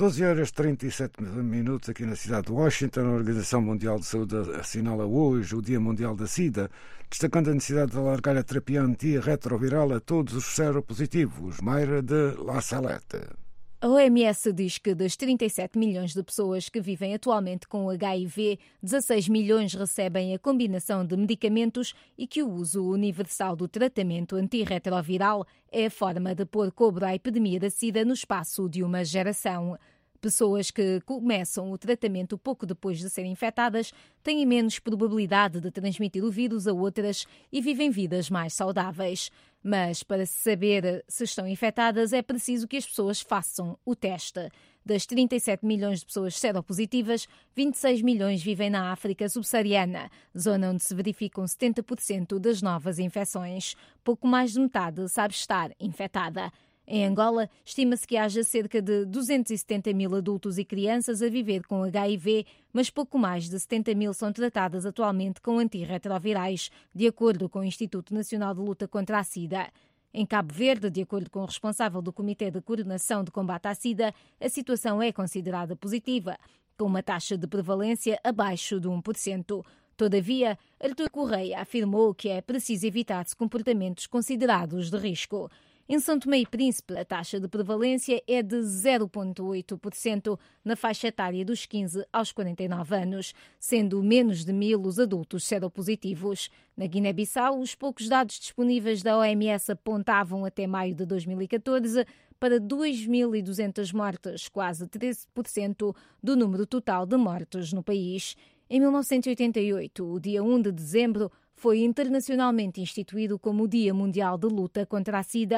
S1: 12h37 aqui na cidade de Washington. A Organização Mundial de Saúde assinala hoje o Dia Mundial da SIDA, destacando a necessidade de alargar a terapia antirretroviral a todos os seropositivos. Mayra de La Salette.
S6: A OMS diz que das 37 milhões de pessoas que vivem atualmente com HIV, 16 milhões recebem a combinação de medicamentos e que o uso universal do tratamento antirretroviral é a forma de pôr cobro à epidemia da SIDA no espaço de uma geração. Pessoas que começam o tratamento pouco depois de serem infectadas têm menos probabilidade de transmitir o vírus a outras e vivem vidas mais saudáveis. Mas para saber se estão infectadas é preciso que as pessoas façam o teste. Das 37 milhões de pessoas seropositivas, 26 milhões vivem na África subsaariana, zona onde se verificam 70% das novas infecções. Pouco mais de metade sabe estar infectada. Em Angola, estima-se que haja cerca de 270 mil adultos e crianças a viver com HIV, mas pouco mais de 70 mil são tratadas atualmente com antirretrovirais, de acordo com o Instituto Nacional de Luta contra a SIDA. Em Cabo Verde, de acordo com o responsável do Comitê de Coordenação de Combate à SIDA, a situação é considerada positiva, com uma taxa de prevalência abaixo de 1%. Todavia, Artur Correia afirmou que é preciso evitar-se comportamentos considerados de risco. Em São Tomé e Príncipe, a taxa de prevalência é de 0,8% na faixa etária dos 15 aos 49 anos, sendo menos de 1.000 os adultos seropositivos. Na Guiné-Bissau, os poucos dados disponíveis da OMS apontavam até maio de 2014 para 2.200 mortes, quase 13% do número total de mortes no país. Em 1988, o dia 1 de dezembro, foi internacionalmente instituído como o Dia Mundial de Luta contra a SIDA,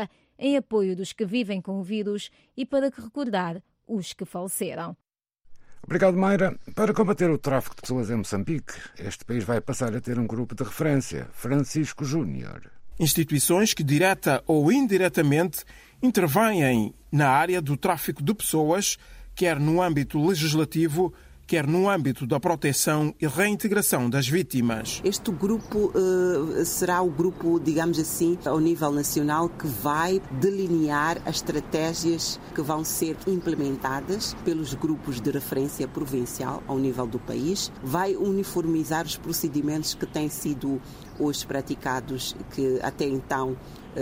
S6: em apoio dos que vivem com o vírus e para recordar os que faleceram.
S1: Obrigado, Mayra. Para combater o tráfico de pessoas em Moçambique, este país vai passar a ter um grupo de referência, Francisco Júnior.
S7: Instituições que, direta ou indiretamente, intervêm na área do tráfico de pessoas, quer no âmbito legislativo, quer no âmbito da proteção e reintegração das vítimas.
S8: Este grupo será o grupo, digamos assim, ao nível nacional, que vai delinear as estratégias que vão ser implementadas pelos grupos de referência provincial ao nível do país, vai uniformizar os procedimentos que têm sido hoje praticados, que até então,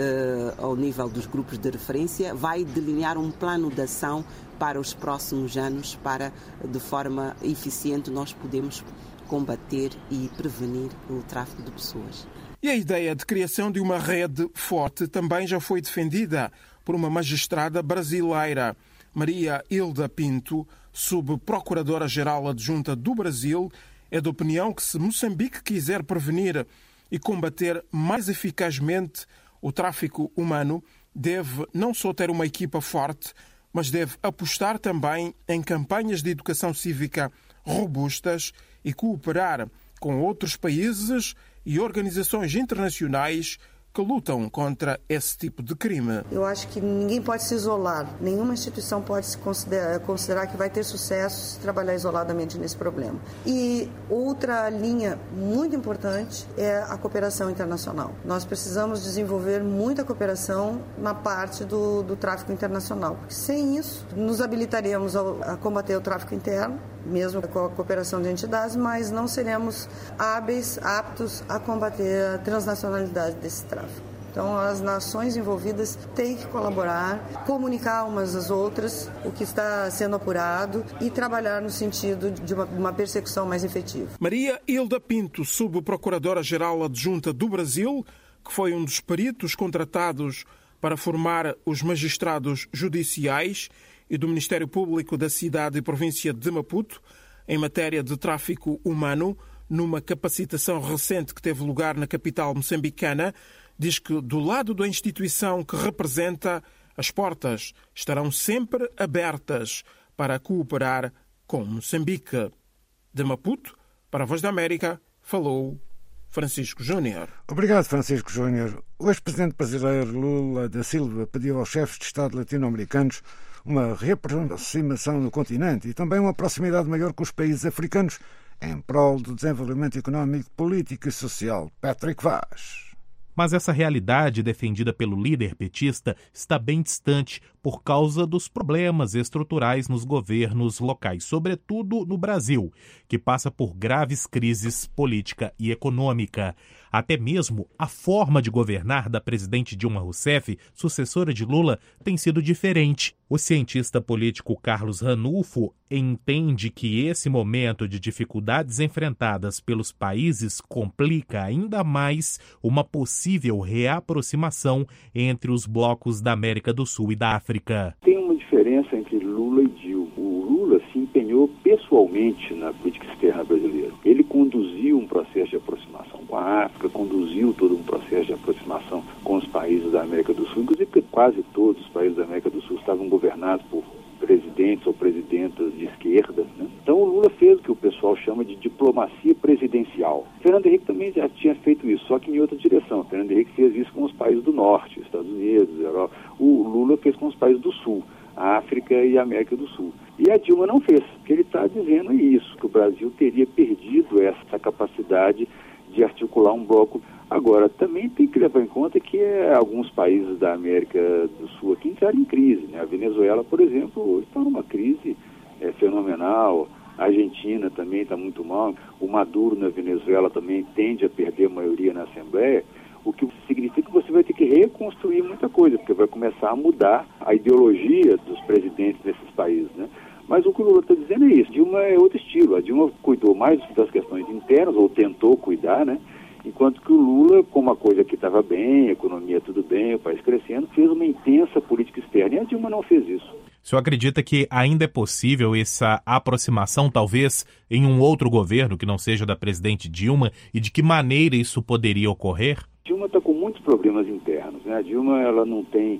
S8: ao nível dos grupos de referência, vai delinear um plano de ação para os próximos anos, para, de forma eficiente, nós podemos combater e prevenir o tráfico de pessoas.
S7: E a ideia de criação de uma rede forte também já foi defendida por uma magistrada brasileira, Maria Hilda Pinto, subprocuradora-geral adjunta do Brasil, é de opinião que se Moçambique quiser prevenir e combater mais eficazmente o tráfico humano, deve não só ter uma equipa forte, mas deve apostar também em campanhas de educação cívica robustas e cooperar com outros países e organizações internacionais que lutam contra esse tipo de crime.
S9: Eu acho que ninguém pode se isolar, nenhuma instituição pode se considerar que vai ter sucesso se trabalhar isoladamente nesse problema. E outra linha muito importante é a cooperação internacional. Nós precisamos desenvolver muita cooperação na parte do tráfico internacional, porque sem isso nos habilitaríamos a combater o tráfico interno, mesmo com a cooperação de entidades, mas não seremos hábeis, aptos a combater a transnacionalidade desse tráfico. Então, as nações envolvidas têm que colaborar, comunicar umas às outras o que está sendo apurado e trabalhar no sentido de uma persecução mais efetiva.
S7: Maria Hilda Pinto, subprocuradora-geral adjunta do Brasil, que foi um dos peritos contratados para formar os magistrados judiciais e do Ministério Público da cidade e província de Maputo em matéria de tráfico humano, numa capacitação recente que teve lugar na capital moçambicana, diz que do lado da instituição que representa, as portas estarão sempre abertas para cooperar com Moçambique. De Maputo, para a Voz da América, falou Francisco Júnior.
S1: Obrigado, Francisco Júnior. O ex-presidente brasileiro Lula da Silva pediu aos chefes de Estado latino-americanos uma reaproximação no continente e também uma proximidade maior com os países africanos em prol do desenvolvimento económico, político e social. Patrick Vaz.
S21: Mas essa realidade defendida pelo líder petista está bem distante por causa dos problemas estruturais nos governos locais, sobretudo no Brasil, que passa por graves crises política e econômica. Até mesmo a forma de governar da presidente Dilma Rousseff, sucessora de Lula, tem sido diferente. O cientista político Carlos Ranulfo entende que esse momento de dificuldades enfrentadas pelos países complica ainda mais uma possível reaproximação entre os blocos da América do Sul e da África.
S22: Tem uma diferença entre Lula e Dilma. O Lula se empenhou pessoalmente na política externa brasileira. Ele conduziu um processo de aproximação com a África, conduziu todo um processo de aproximação com os países da América do Sul, inclusive porque quase todos os países da América do Sul estavam governados por presidentes ou presidentas de esquerda, né? Então o Lula fez o que o pessoal chama de diplomacia presidencial. Fernando Henrique também já tinha feito isso, só que em outra direção. Fernando Henrique fez isso com os países do Norte, Estados Unidos, Europa. O Lula fez com os países do Sul, a África e a América do Sul. E a Dilma não fez, porque ele está dizendo isso, que o Brasil teria perdido essa capacidade de articular um bloco. Agora, também tem que levar em conta que alguns países da América do Sul aqui entraram em crise, né? A Venezuela, por exemplo, hoje está numa crise fenomenal. A Argentina também está muito mal. O Maduro na Venezuela também tende a perder a maioria na Assembleia, o que significa que você vai ter que reconstruir muita coisa, porque vai começar a mudar a ideologia dos presidentes desses países, né? Mas o que o Lula está dizendo é isso. Dilma é outro estilo. A Dilma cuidou mais das questões internas, ou tentou cuidar, né? Enquanto que o Lula, como a coisa aqui estava bem, a economia tudo bem, o país crescendo, fez uma intensa política externa. E a Dilma não fez isso.
S21: O senhor acredita que ainda é possível essa aproximação, talvez, em um outro governo que não seja da presidente Dilma? E de que maneira isso poderia ocorrer?
S22: Dilma está com muitos problemas internos, né? A Dilma ela não tem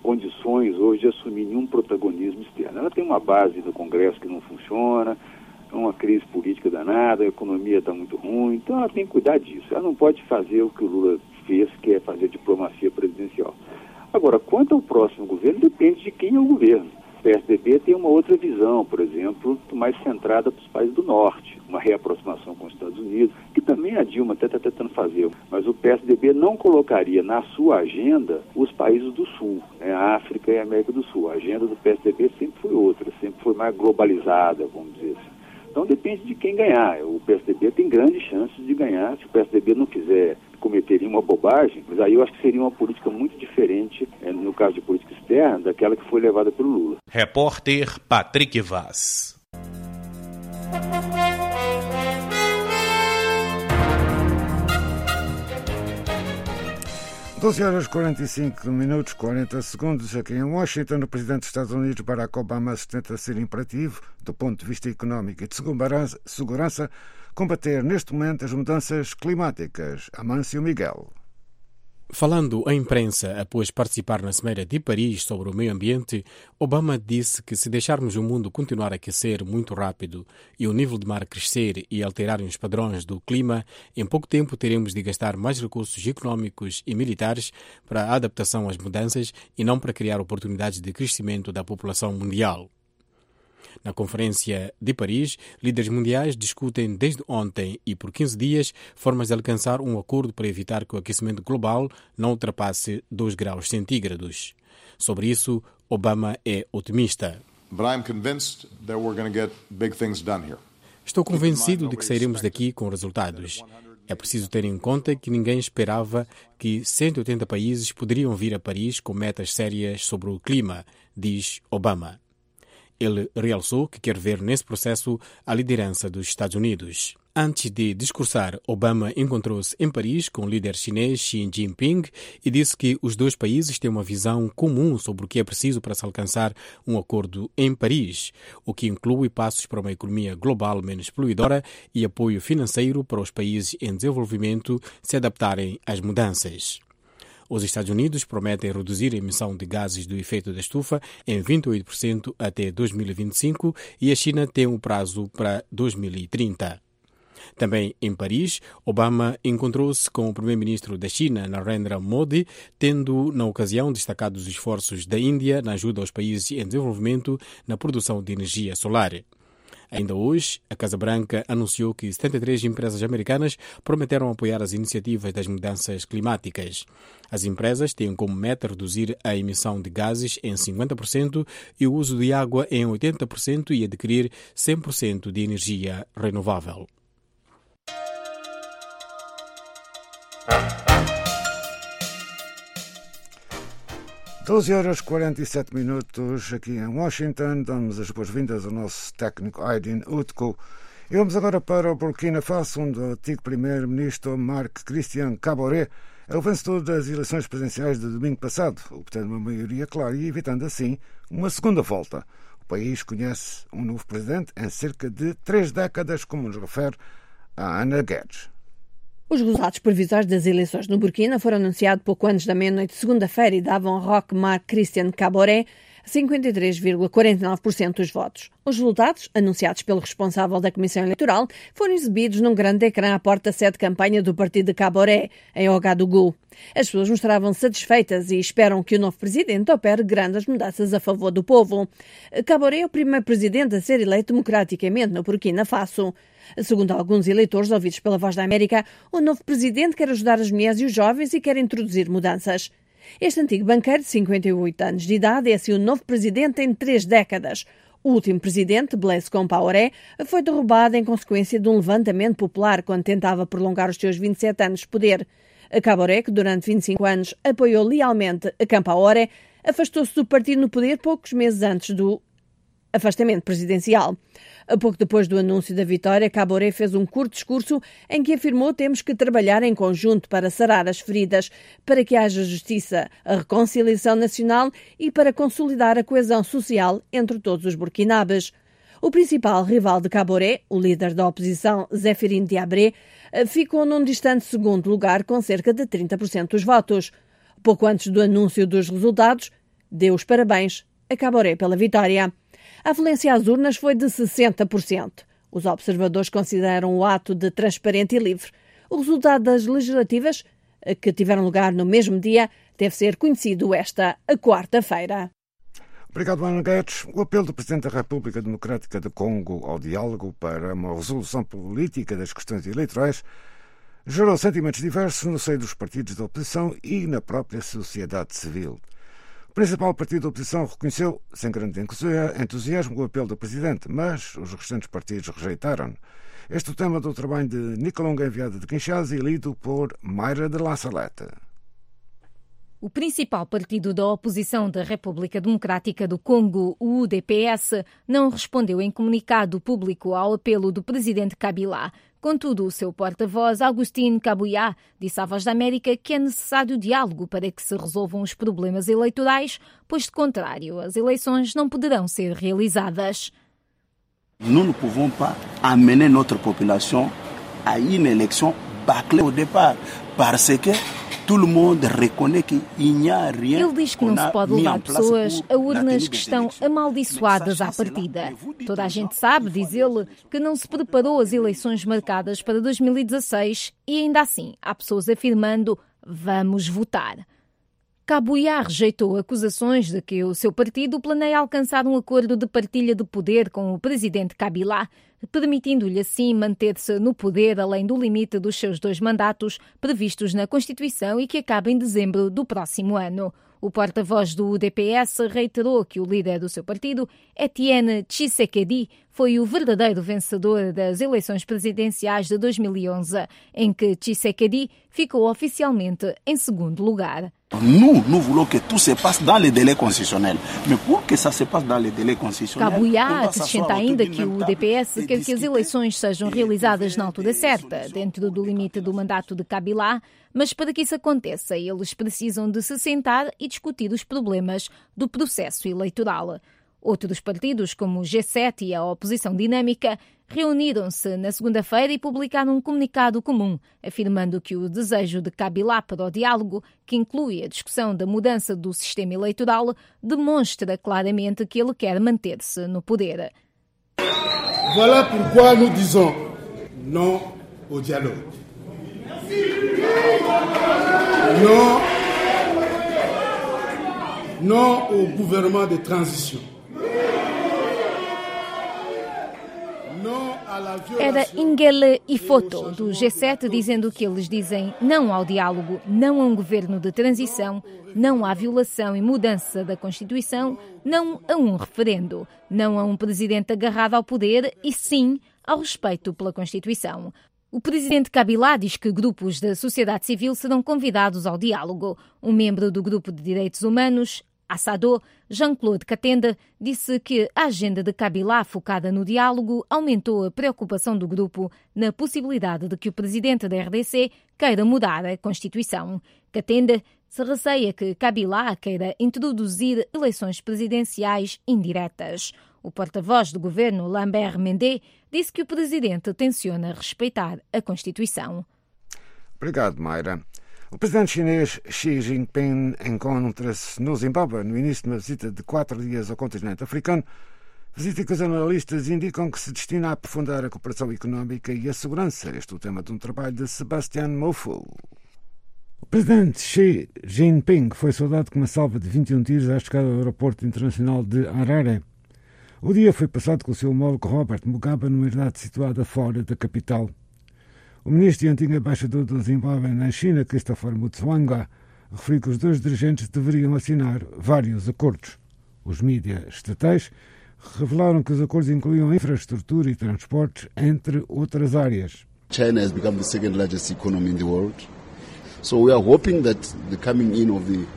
S22: condições hoje de assumir nenhum protagonismo externo. Ela tem uma base no Congresso que não funciona, uma crise política danada, a economia está muito ruim, então ela tem que cuidar disso. Ela não pode fazer o que o Lula fez, que é fazer diplomacia presidencial. Agora, quanto ao próximo governo, depende de quem é o governo. O PSDB tem uma outra visão, por exemplo, mais centrada para os países do norte, uma reaproximação com os Estados Unidos, que também a Dilma até está tentando fazer. Mas o PSDB não colocaria na sua agenda os países do sul, né, a África e a América do Sul. A agenda do PSDB sempre foi outra, sempre foi mais globalizada, vamos dizer assim. Então depende de quem ganhar. O PSDB tem grandes chances de ganhar. Se o PSDB não quiser cometer uma bobagem, mas aí eu acho que seria uma política muito diferente, no caso de política externa, daquela que foi levada pelo Lula.
S21: Repórter Patrick Vaz.
S1: 12h45, aqui em Washington. O presidente dos Estados Unidos, Barack Obama, tenta ser imperativo do ponto de vista económico e de segurança, combater neste momento as mudanças climáticas. Amâncio Miguel.
S24: Falando à imprensa após participar na Cimeira de Paris sobre o meio ambiente, Obama disse que se deixarmos o mundo continuar a aquecer muito rápido e o nível de mar crescer e alterarem os padrões do clima, em pouco tempo teremos de gastar mais recursos económicos e militares para a adaptação às mudanças e não para criar oportunidades de crescimento da população mundial. Na Conferência de Paris, líderes mundiais discutem desde ontem e por 15 dias formas de alcançar um acordo para evitar que o aquecimento global não ultrapasse 2 graus centígrados. Sobre isso, Obama é otimista. Estou convencido de que sairemos daqui com resultados. É preciso ter em conta que ninguém esperava que 180 países poderiam vir a Paris com metas sérias sobre o clima, diz Obama. Ele realçou que quer ver nesse processo a liderança dos Estados Unidos. Antes de discursar, Obama encontrou-se em Paris com o líder chinês Xi Jinping e disse que os dois países têm uma visão comum sobre o que é preciso para se alcançar um acordo em Paris, o que inclui passos para uma economia global menos poluidora e apoio financeiro para os países em desenvolvimento se adaptarem às mudanças. Os Estados Unidos prometem reduzir a emissão de gases do efeito da estufa em 28% até 2025 e a China tem um prazo para 2030. Também em Paris, Obama encontrou-se com o primeiro-ministro da China, Narendra Modi, tendo, na ocasião, destacado os esforços da Índia na ajuda aos países em desenvolvimento na produção de energia solar. Ainda hoje, a Casa Branca anunciou que 73 empresas americanas prometeram apoiar as iniciativas das mudanças climáticas. As empresas têm como meta reduzir a emissão de gases em 50% e o uso de água em 80% e adquirir 100% de energia renovável.
S1: Doze horas 47 minutos aqui em Washington. Damos as boas-vindas ao nosso técnico Aydin Utko. E vamos agora para o Burkina Faso, onde o antigo primeiro-ministro Marc Christian Kaboré é o vencedor das eleições presidenciais de domingo passado, obtendo uma maioria clara e evitando assim uma segunda volta. O país conhece um novo presidente em cerca de 3 décadas, como nos refere a Ana Guedes.
S10: Os resultados provisórios das eleições no Burkina foram anunciados pouco antes da meia-noite de segunda-feira e davam a Roch Marc Christian Kaboré 53,49% dos votos. Os resultados, anunciados pelo responsável da Comissão Eleitoral, foram exibidos num grande ecrã à porta da sede de campanha do partido de Kaboré, em Ouagadougou. As pessoas mostravam-se satisfeitas e esperam que o novo presidente opere grandes mudanças a favor do povo. Kaboré é o primeiro presidente a ser eleito democraticamente no Burkina Faso. Segundo alguns eleitores ouvidos pela Voz da América, o novo presidente quer ajudar as mulheres e os jovens e quer introduzir mudanças. Este antigo banqueiro de 58 anos de idade é assim o novo presidente em 3 décadas. O último presidente, Blaise Compaoré, foi derrubado em consequência de um levantamento popular quando tentava prolongar os seus 27 anos de poder. Kaboré, que durante 25 anos apoiou lealmente Compaoré, afastou-se do partido no poder poucos meses antes do afastamento presidencial. Pouco depois do anúncio da vitória, Kaboré fez um curto discurso em que afirmou que temos que trabalhar em conjunto para sarar as feridas, para que haja justiça, a reconciliação nacional e para consolidar a coesão social entre todos os burkinabés. O principal rival de Kaboré, o líder da oposição, Zéphirine Diabré, ficou num distante segundo lugar com cerca de 30% dos votos. Pouco antes do anúncio dos resultados, deu os parabéns a Kaboré pela vitória. A afluência às urnas foi de 60%. Os observadores consideram o ato de transparente e livre. O resultado das legislativas, que tiveram lugar no mesmo dia, deve ser conhecido esta quarta-feira.
S1: Obrigado, Ana Guedes. O apelo do Presidente da República Democrática do Congo ao diálogo para uma resolução política das questões eleitorais gerou sentimentos diversos no seio dos partidos da oposição e na própria sociedade civil. O principal partido da oposição reconheceu, sem grande entusiasmo, o apelo do Presidente, mas os restantes partidos rejeitaram-no. Este é o tema do trabalho de Nicolonga, enviado de Kinshasa e lido por Mayra de La Salete.
S6: O principal partido da oposição da República Democrática do Congo, o UDPS, não respondeu em comunicado público ao apelo do presidente Kabila. Contudo, o seu porta-voz, Augustin Kabuya, disse à Voz da América que é necessário diálogo para que se resolvam os problemas eleitorais, pois, de contrário, as eleições não poderão ser realizadas.
S11: Nous ne pouvons pas amener notre population à une élection bâclée au départ, parce que tout le monde reconnaît qu'il n'y a rien.
S6: Ele diz que não se pode levar pessoas a urnas que estão amaldiçoadas à partida. Toda a gente sabe, diz ele, que não se preparou as eleições marcadas para 2016 e ainda assim há pessoas afirmando vamos votar. Kabuya rejeitou acusações de que o seu partido planeia alcançar um acordo de partilha de poder com o presidente Kabila, permitindo-lhe assim manter-se no poder além do limite dos seus 2 mandatos previstos na Constituição e que acaba em dezembro do próximo ano. O porta-voz do UDPS reiterou que o líder do seu partido, Etienne Tshisekedi, foi o verdadeiro vencedor das eleições presidenciais de 2011, em que Tshisekedi ficou oficialmente em segundo lugar.
S11: Nous voulons que tout se passe dans les délais constitutionnels. Mais pour que ça se passe dans les délais constitutionnels...
S6: Kabuya acrescenta ainda que o UDPS quer que as eleições sejam realizadas na altura certa, dentro do limite do mandato de Kabila, mas para que isso aconteça, eles precisam de se sentar e discutir os problemas do processo eleitoral. Outros partidos, como o G7 e a oposição dinâmica, reuniram-se na segunda-feira e publicaram um comunicado comum, afirmando que o desejo de Kabila para o diálogo, que inclui a discussão da mudança do sistema eleitoral, demonstra claramente que ele quer manter-se no poder.
S12: Voilà pourquoi nous disons non au dialogue. Non au gouvernement de transition.
S6: Era Ingele Ifoto, do G7, dizendo que eles dizem não ao diálogo, não a um governo de transição, não à violação e mudança da Constituição, não a um referendo, não a um presidente agarrado ao poder e sim ao respeito pela Constituição. O presidente Kabila diz que grupos da sociedade civil serão convidados ao diálogo. Um membro do grupo de direitos humanos, Assado, Jean-Claude Katende, disse que a agenda de Kabila focada no diálogo aumentou a preocupação do grupo na possibilidade de que o presidente da RDC queira mudar a Constituição. Katende se receia que Kabila queira introduzir eleições presidenciais indiretas. O porta-voz do governo, Lambert Mende, disse que o presidente tenciona respeitar a Constituição.
S1: Obrigado, Mayra. O presidente chinês Xi Jinping encontra-se no Zimbábue no início de uma visita de 4 dias ao continente africano, visita que os analistas indicam que se destina a aprofundar a cooperação económica e a segurança. Este é o tema de um trabalho de Sebastián Mofo. O presidente Xi Jinping foi saudado com uma salva de 21 tiros à chegada ao aeroporto internacional de Harare. O dia foi passado com o seu homólogo Robert Mugabe numa herdade situada fora da capital. O ministro e antigo embaixador do Zimbábue na China, Christopher Mutswanga, referiu que os 2 dirigentes deveriam assinar vários acordos. Os mídias estatais revelaram que os acordos incluíam infraestrutura e transportes, entre outras áreas.
S13: China has become the second largest economy in the world. So we are hoping that the coming in of the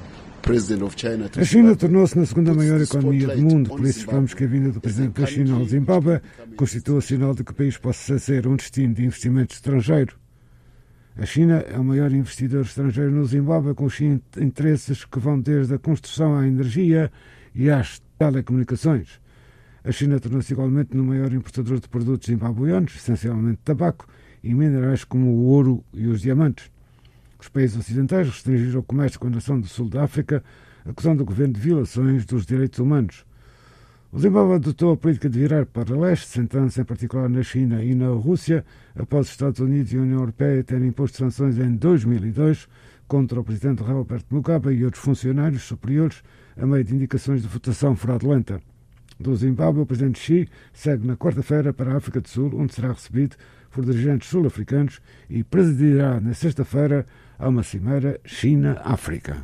S1: A China tornou-se na segunda maior economia do mundo, por isso esperamos que a vinda do presidente da China ao Zimbábue constitua sinal de que o país possa ser um destino de investimento estrangeiro. A China é o maior investidor estrangeiro no Zimbábue, com os interesses que vão desde a construção à energia e às telecomunicações. A China tornou-se igualmente no maior importador de produtos zimbabueanos, essencialmente tabaco e minerais como o ouro e os diamantes. Os países ocidentais restringiram o comércio com a nação do sul da África, acusando o governo de violações dos direitos humanos. O Zimbábue adotou a política de virar para leste, centrando-se em particular na China e na Rússia, após os Estados Unidos e a União Europeia terem imposto sanções em 2002 contra o presidente Robert Mugabe e outros funcionários superiores, a meio de indicações de votação fraudulenta. Do Zimbábue, o presidente Xi segue na quarta-feira para a África do Sul, onde será recebido por dirigentes sul-africanos e presidirá na sexta-feira a uma cimeira China-África.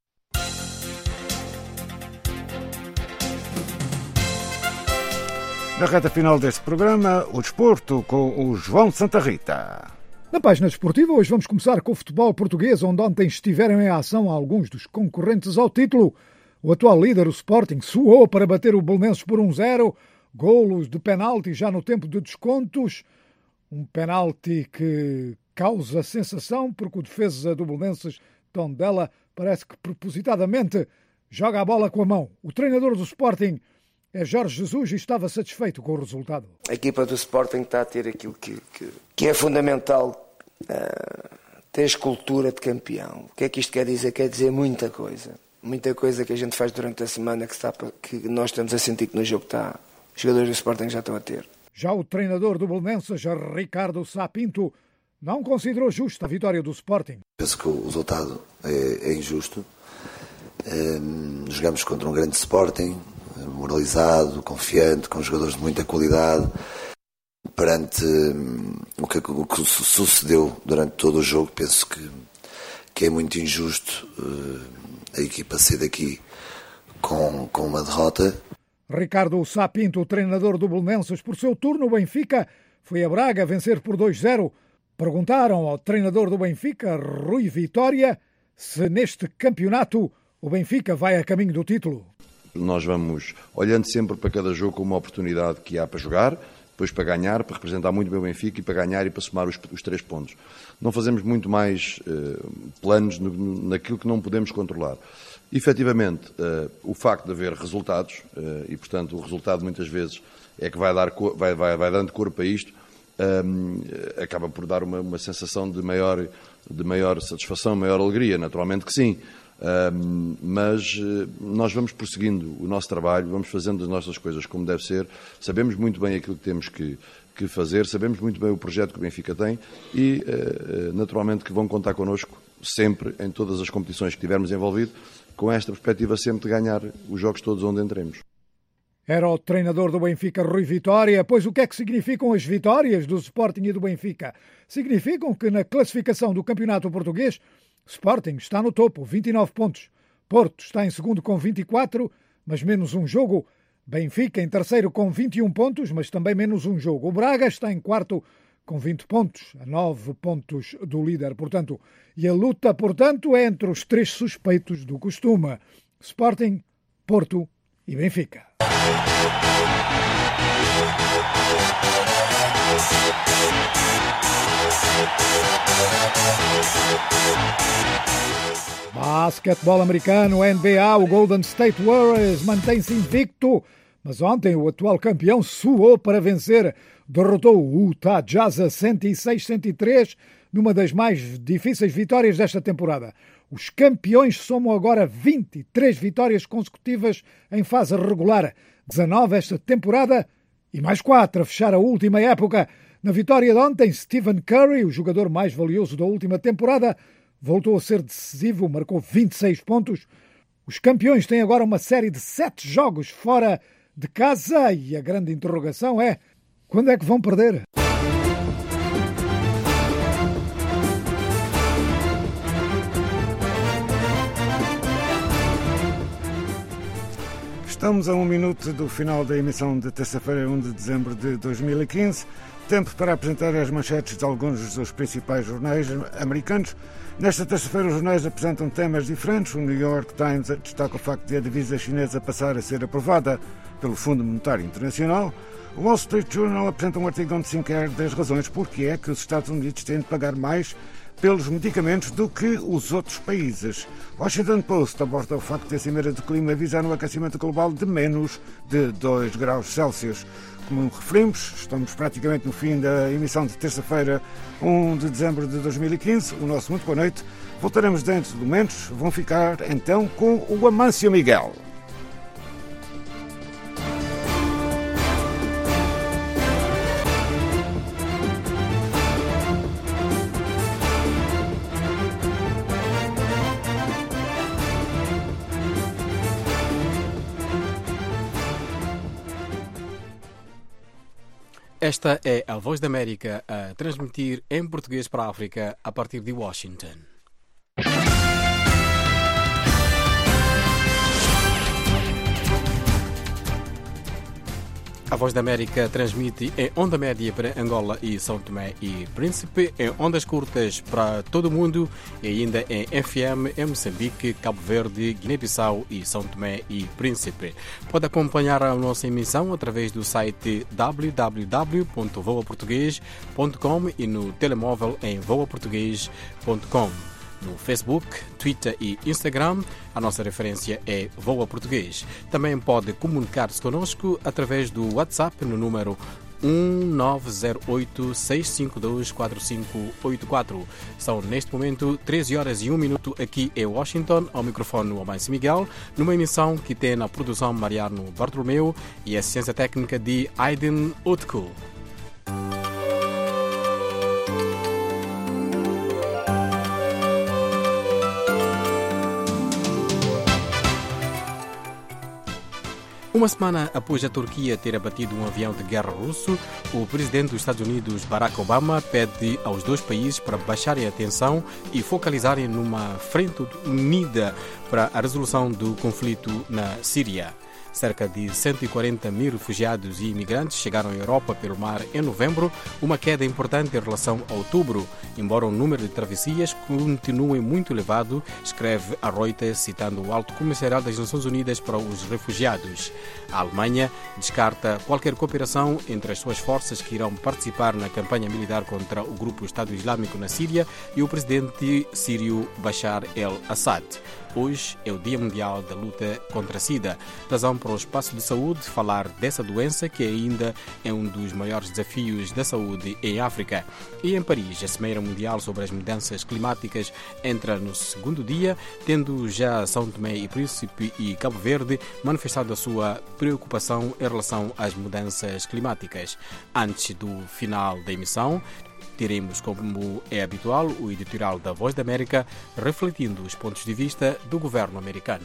S1: Na reta final deste programa, o desporto com o João Santa Rita.
S2: Na página desportiva, hoje vamos começar com o futebol português, onde ontem estiveram em ação alguns dos concorrentes ao título. O atual líder, o Sporting, suou para bater o Belenenses por 1-0, golos de penalti já no tempo de descontos, um penalti que causa sensação, porque o defesa do Belenenses, Tondela, parece que propositadamente joga a bola com a mão. O treinador do Sporting é Jorge Jesus e estava satisfeito com o resultado.
S14: A equipa do Sporting está a ter aquilo que é fundamental, ter escultura de campeão. O que é que isto quer dizer? Quer dizer muita coisa. Muita coisa que a gente faz durante a semana que nós estamos a sentir que no jogo está. Os jogadores do Sporting já estão a ter.
S2: Já o treinador do Belenenses, Ricardo Sá Pinto, não considerou justa a vitória do Sporting.
S19: Penso que o resultado é injusto. Jogamos contra um grande Sporting, moralizado, confiante, com jogadores de muita qualidade. Perante o que sucedeu durante todo o jogo, penso que é muito injusto a equipa sair daqui com uma derrota.
S2: Ricardo Sá Pinto, o treinador do Belenenses, por seu turno, o Benfica foi a Braga vencer por 2-0. Perguntaram ao treinador do Benfica, Rui Vitória, se neste campeonato o Benfica vai a caminho do título.
S20: Nós vamos olhando sempre para cada jogo como uma oportunidade que há para jogar, depois para ganhar, para representar muito bem o Benfica e para ganhar e para somar os 3 pontos. Não fazemos muito mais planos naquilo que não podemos controlar. Efetivamente, o facto de haver resultados, e portanto o resultado muitas vezes é que vai dando corpo a isto, acaba por dar uma sensação de maior satisfação, maior alegria, naturalmente que sim. Mas nós vamos prosseguindo o nosso trabalho, vamos fazendo as nossas coisas como deve ser, sabemos muito bem aquilo que temos que fazer, sabemos muito bem o projeto que o Benfica tem e naturalmente que vão contar connosco sempre em todas as competições que tivermos envolvido, com esta perspectiva sempre de ganhar os jogos todos onde entremos.
S2: Era o treinador do Benfica, Rui Vitória. Pois o que é que significam as vitórias do Sporting e do Benfica? Significam que na classificação do Campeonato Português, Sporting está no topo, 29 pontos. Porto está em segundo com 24, mas menos um jogo. Benfica em terceiro com 21 pontos, mas também menos um jogo. O Braga está em quarto com 20 pontos, a 9 pontos do líder, portanto. E a luta, portanto, é entre os 3 suspeitos do costume: Sporting, Porto e Benfica. Basquetebol americano, NBA, o Golden State Warriors mantém-se invicto, mas ontem o atual campeão suou para vencer. Derrotou o Utah Jazz a 106-103, numa das mais difíceis vitórias desta temporada. Os campeões somam agora 23 vitórias consecutivas em fase regular, 19 esta temporada e mais 4 a fechar a última época. Na vitória de ontem, Stephen Curry, o jogador mais valioso da última temporada, voltou a ser decisivo, marcou 26 pontos. Os campeões têm agora uma série de 7 jogos fora de casa e a grande interrogação é: quando é que vão perder?
S1: Estamos a 1 minuto do final da emissão de terça-feira, 1 de dezembro de 2015. Tempo para apresentar as manchetes de alguns dos principais jornais americanos. Nesta terça-feira, os jornais apresentam temas diferentes. O New York Times destaca o facto de a divisa chinesa passar a ser aprovada pelo Fundo Monetário Internacional. O Wall Street Journal apresenta um artigo onde se inquere das razões porque é que os Estados Unidos têm de pagar mais pelos medicamentos do que os outros países. Washington Post aborda o facto de a Cimeira do Clima visar um aquecimento global de menos de 2 graus Celsius. Como referimos, estamos praticamente no fim da emissão de terça-feira, 1 de dezembro de 2015. O nosso muito boa noite. Voltaremos dentro de momentos. Vão ficar então com o Amâncio Miguel.
S24: Esta é a Voz da América a transmitir em português para a África a partir de Washington. A Voz da América transmite em onda média para Angola e São Tomé e Príncipe, em ondas curtas para todo o mundo e ainda em FM em Moçambique, Cabo Verde, Guiné-Bissau e São Tomé e Príncipe. Pode acompanhar a nossa emissão através do site www.voaportugues.com e no telemóvel em voaportugues.com. No Facebook, Twitter e Instagram, a nossa referência é Voa Português. Também pode comunicar-se conosco através do WhatsApp no número 1908-652-4584. São neste momento 13 horas e 1 minuto aqui em Washington, ao microfone o Amâncio Miguel, numa emissão que tem na produção Mariano Bartolomeu e a assistência técnica de Aiden Utku. Uma semana após a Turquia ter abatido um avião de guerra russo, o presidente dos Estados Unidos, Barack Obama, pede aos dois países para baixarem a tensão e focalizarem numa frente unida para a resolução do conflito na Síria. Cerca de 140 mil refugiados e imigrantes chegaram à Europa pelo mar em novembro, uma queda importante em relação a outubro, embora o número de travessias continue muito elevado, escreve a Reuters, citando o Alto Comissariado das Nações Unidas para os Refugiados. A Alemanha descarta qualquer cooperação entre as suas forças que irão participar na campanha militar contra o grupo Estado Islâmico na Síria e o presidente sírio Bashar el-Assad. Hoje é o Dia Mundial da Luta contra a SIDA, razão para o Espaço de Saúde falar dessa doença que ainda é um dos maiores desafios da saúde em África. E em Paris, a Cimeira Mundial sobre as Mudanças Climáticas entra no segundo dia, tendo já São Tomé e Príncipe e Cabo Verde manifestado a sua preocupação em relação às mudanças climáticas. Antes do final da emissão, teremos, como é habitual, o editorial da Voz da América, refletindo os pontos de vista do governo americano.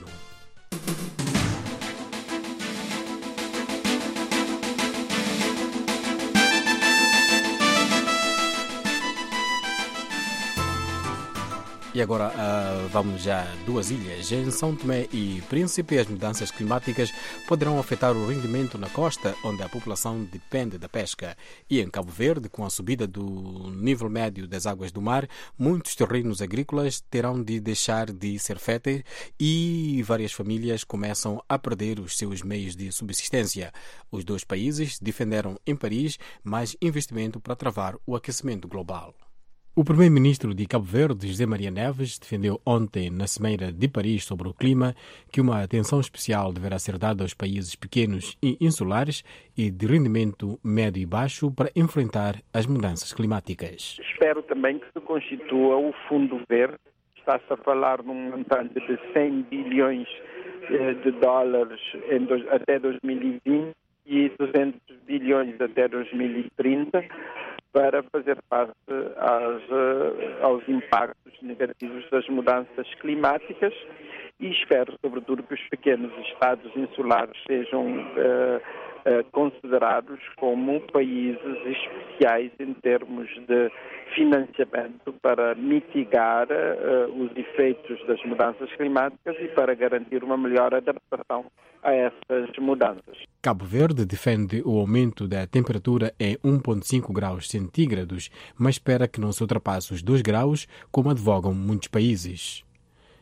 S24: E agora vamos a duas ilhas. Em São Tomé e Príncipe, as mudanças climáticas poderão afetar o rendimento na costa, onde a população depende da pesca. E em Cabo Verde, com a subida do nível médio das águas do mar, muitos terrenos agrícolas terão de deixar de ser férteis e várias famílias começam a perder os seus meios de subsistência. Os dois países defenderam em Paris mais investimento para travar o aquecimento global. O primeiro-ministro de Cabo Verde, José Maria Neves, defendeu ontem na Cimeira de Paris sobre o clima que uma atenção especial deverá ser dada aos países pequenos e insulares e de rendimento médio e baixo para enfrentar as mudanças climáticas.
S25: Espero também que se constitua o Fundo Verde. Está-se a falar num montante de 100 bilhões de dólares até 2020 e 200 bilhões até 2030. Para fazer face aos impactos negativos das mudanças climáticas e espero, sobretudo, que os pequenos estados insulares sejam considerados como países especiais em termos de financiamento para mitigar os efeitos das mudanças climáticas e para garantir uma melhor adaptação a essas mudanças.
S24: Cabo Verde defende o aumento da temperatura em 1,5 graus centígrados, mas espera que não se ultrapasse os 2 graus, como advogam muitos países.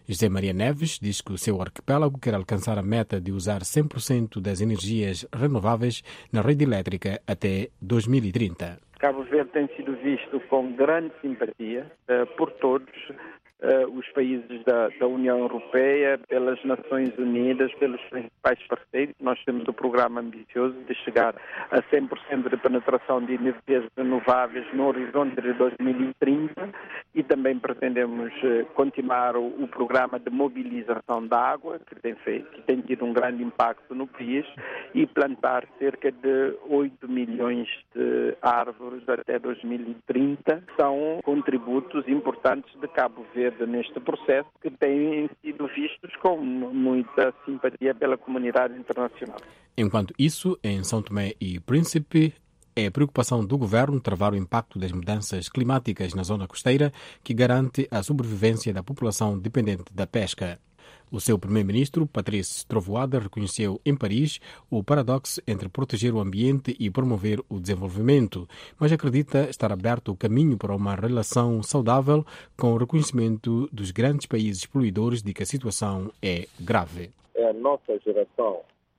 S24: José Maria Neves diz que o seu arquipélago quer alcançar a meta de usar 100% das energias renováveis na rede elétrica até 2030.
S25: Cabo Verde tem sido visto com grande simpatia por todos os países da União Europeia, pelas Nações Unidas, pelos principais parceiros. Nós temos o programa ambicioso de chegar a 100% de penetração de energias renováveis no horizonte de 2030 e também pretendemos continuar o programa de mobilização da água, que tem tido um grande impacto no país, e plantar cerca de 8 milhões de árvores até 2030. São contributos importantes de Cabo Verde neste processo, que têm sido vistos com muita simpatia pela comunidade internacional.
S24: Enquanto isso, em São Tomé e Príncipe, é a preocupação do governo travar o impacto das mudanças climáticas na zona costeira, que garante a sobrevivência da população dependente da pesca. O seu primeiro-ministro, Patrice Trovoada, reconheceu em Paris o paradoxo entre proteger o ambiente e promover o desenvolvimento, mas acredita estar aberto o caminho para uma relação saudável com o reconhecimento dos grandes países poluidores de que a situação é grave.
S4: É a nossa geração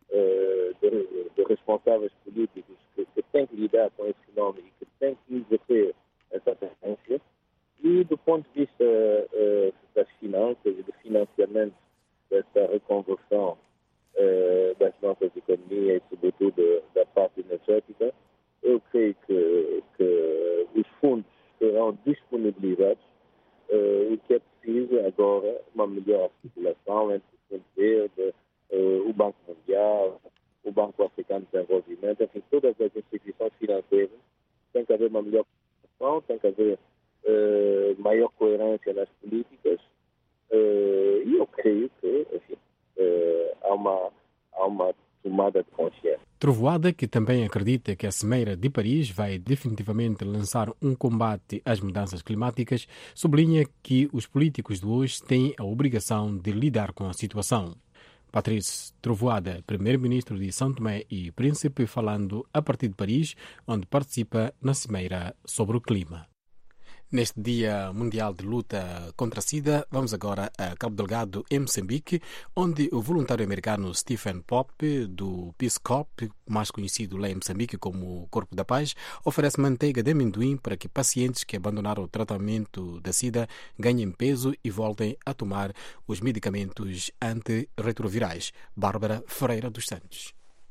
S4: de responsáveis políticos que tem que lidar com esse fenómeno e que tem que exercer essa tendência, e do ponto de vista das finanças e do financiamento dessa reconversão das nossas economias e, sobretudo, da parte energética, eu creio que os fundos serão disponibilizados e que é preciso agora uma melhor articulação entre o Fundo Verde, o Banco Mundial, o Banco Africano de Desenvolvimento, enfim, todas as instituições financeiras. Tem que haver uma melhor cooperação, tem que haver maior coerência nas políticas, e eu creio que, enfim, há uma tomada de consciência.
S24: Trovoada, que também acredita que a Cimeira de Paris vai definitivamente lançar um combate às mudanças climáticas, sublinha que os políticos de hoje têm a obrigação de lidar com a situação. Patrice Trovoada, primeiro-ministro de São Tomé e Príncipe, falando a partir de Paris, onde participa na Cimeira sobre o clima. Neste Dia Mundial de Luta contra a SIDA, vamos agora a Cabo Delgado, em Moçambique, onde o voluntário americano Stephen Pope, do Peace Corps, mais conhecido lá em Moçambique como Corpo da Paz, oferece manteiga de amendoim para que pacientes que abandonaram o tratamento da SIDA ganhem peso e voltem a tomar os medicamentos antirretrovirais. Bárbara Ferreira dos Santos.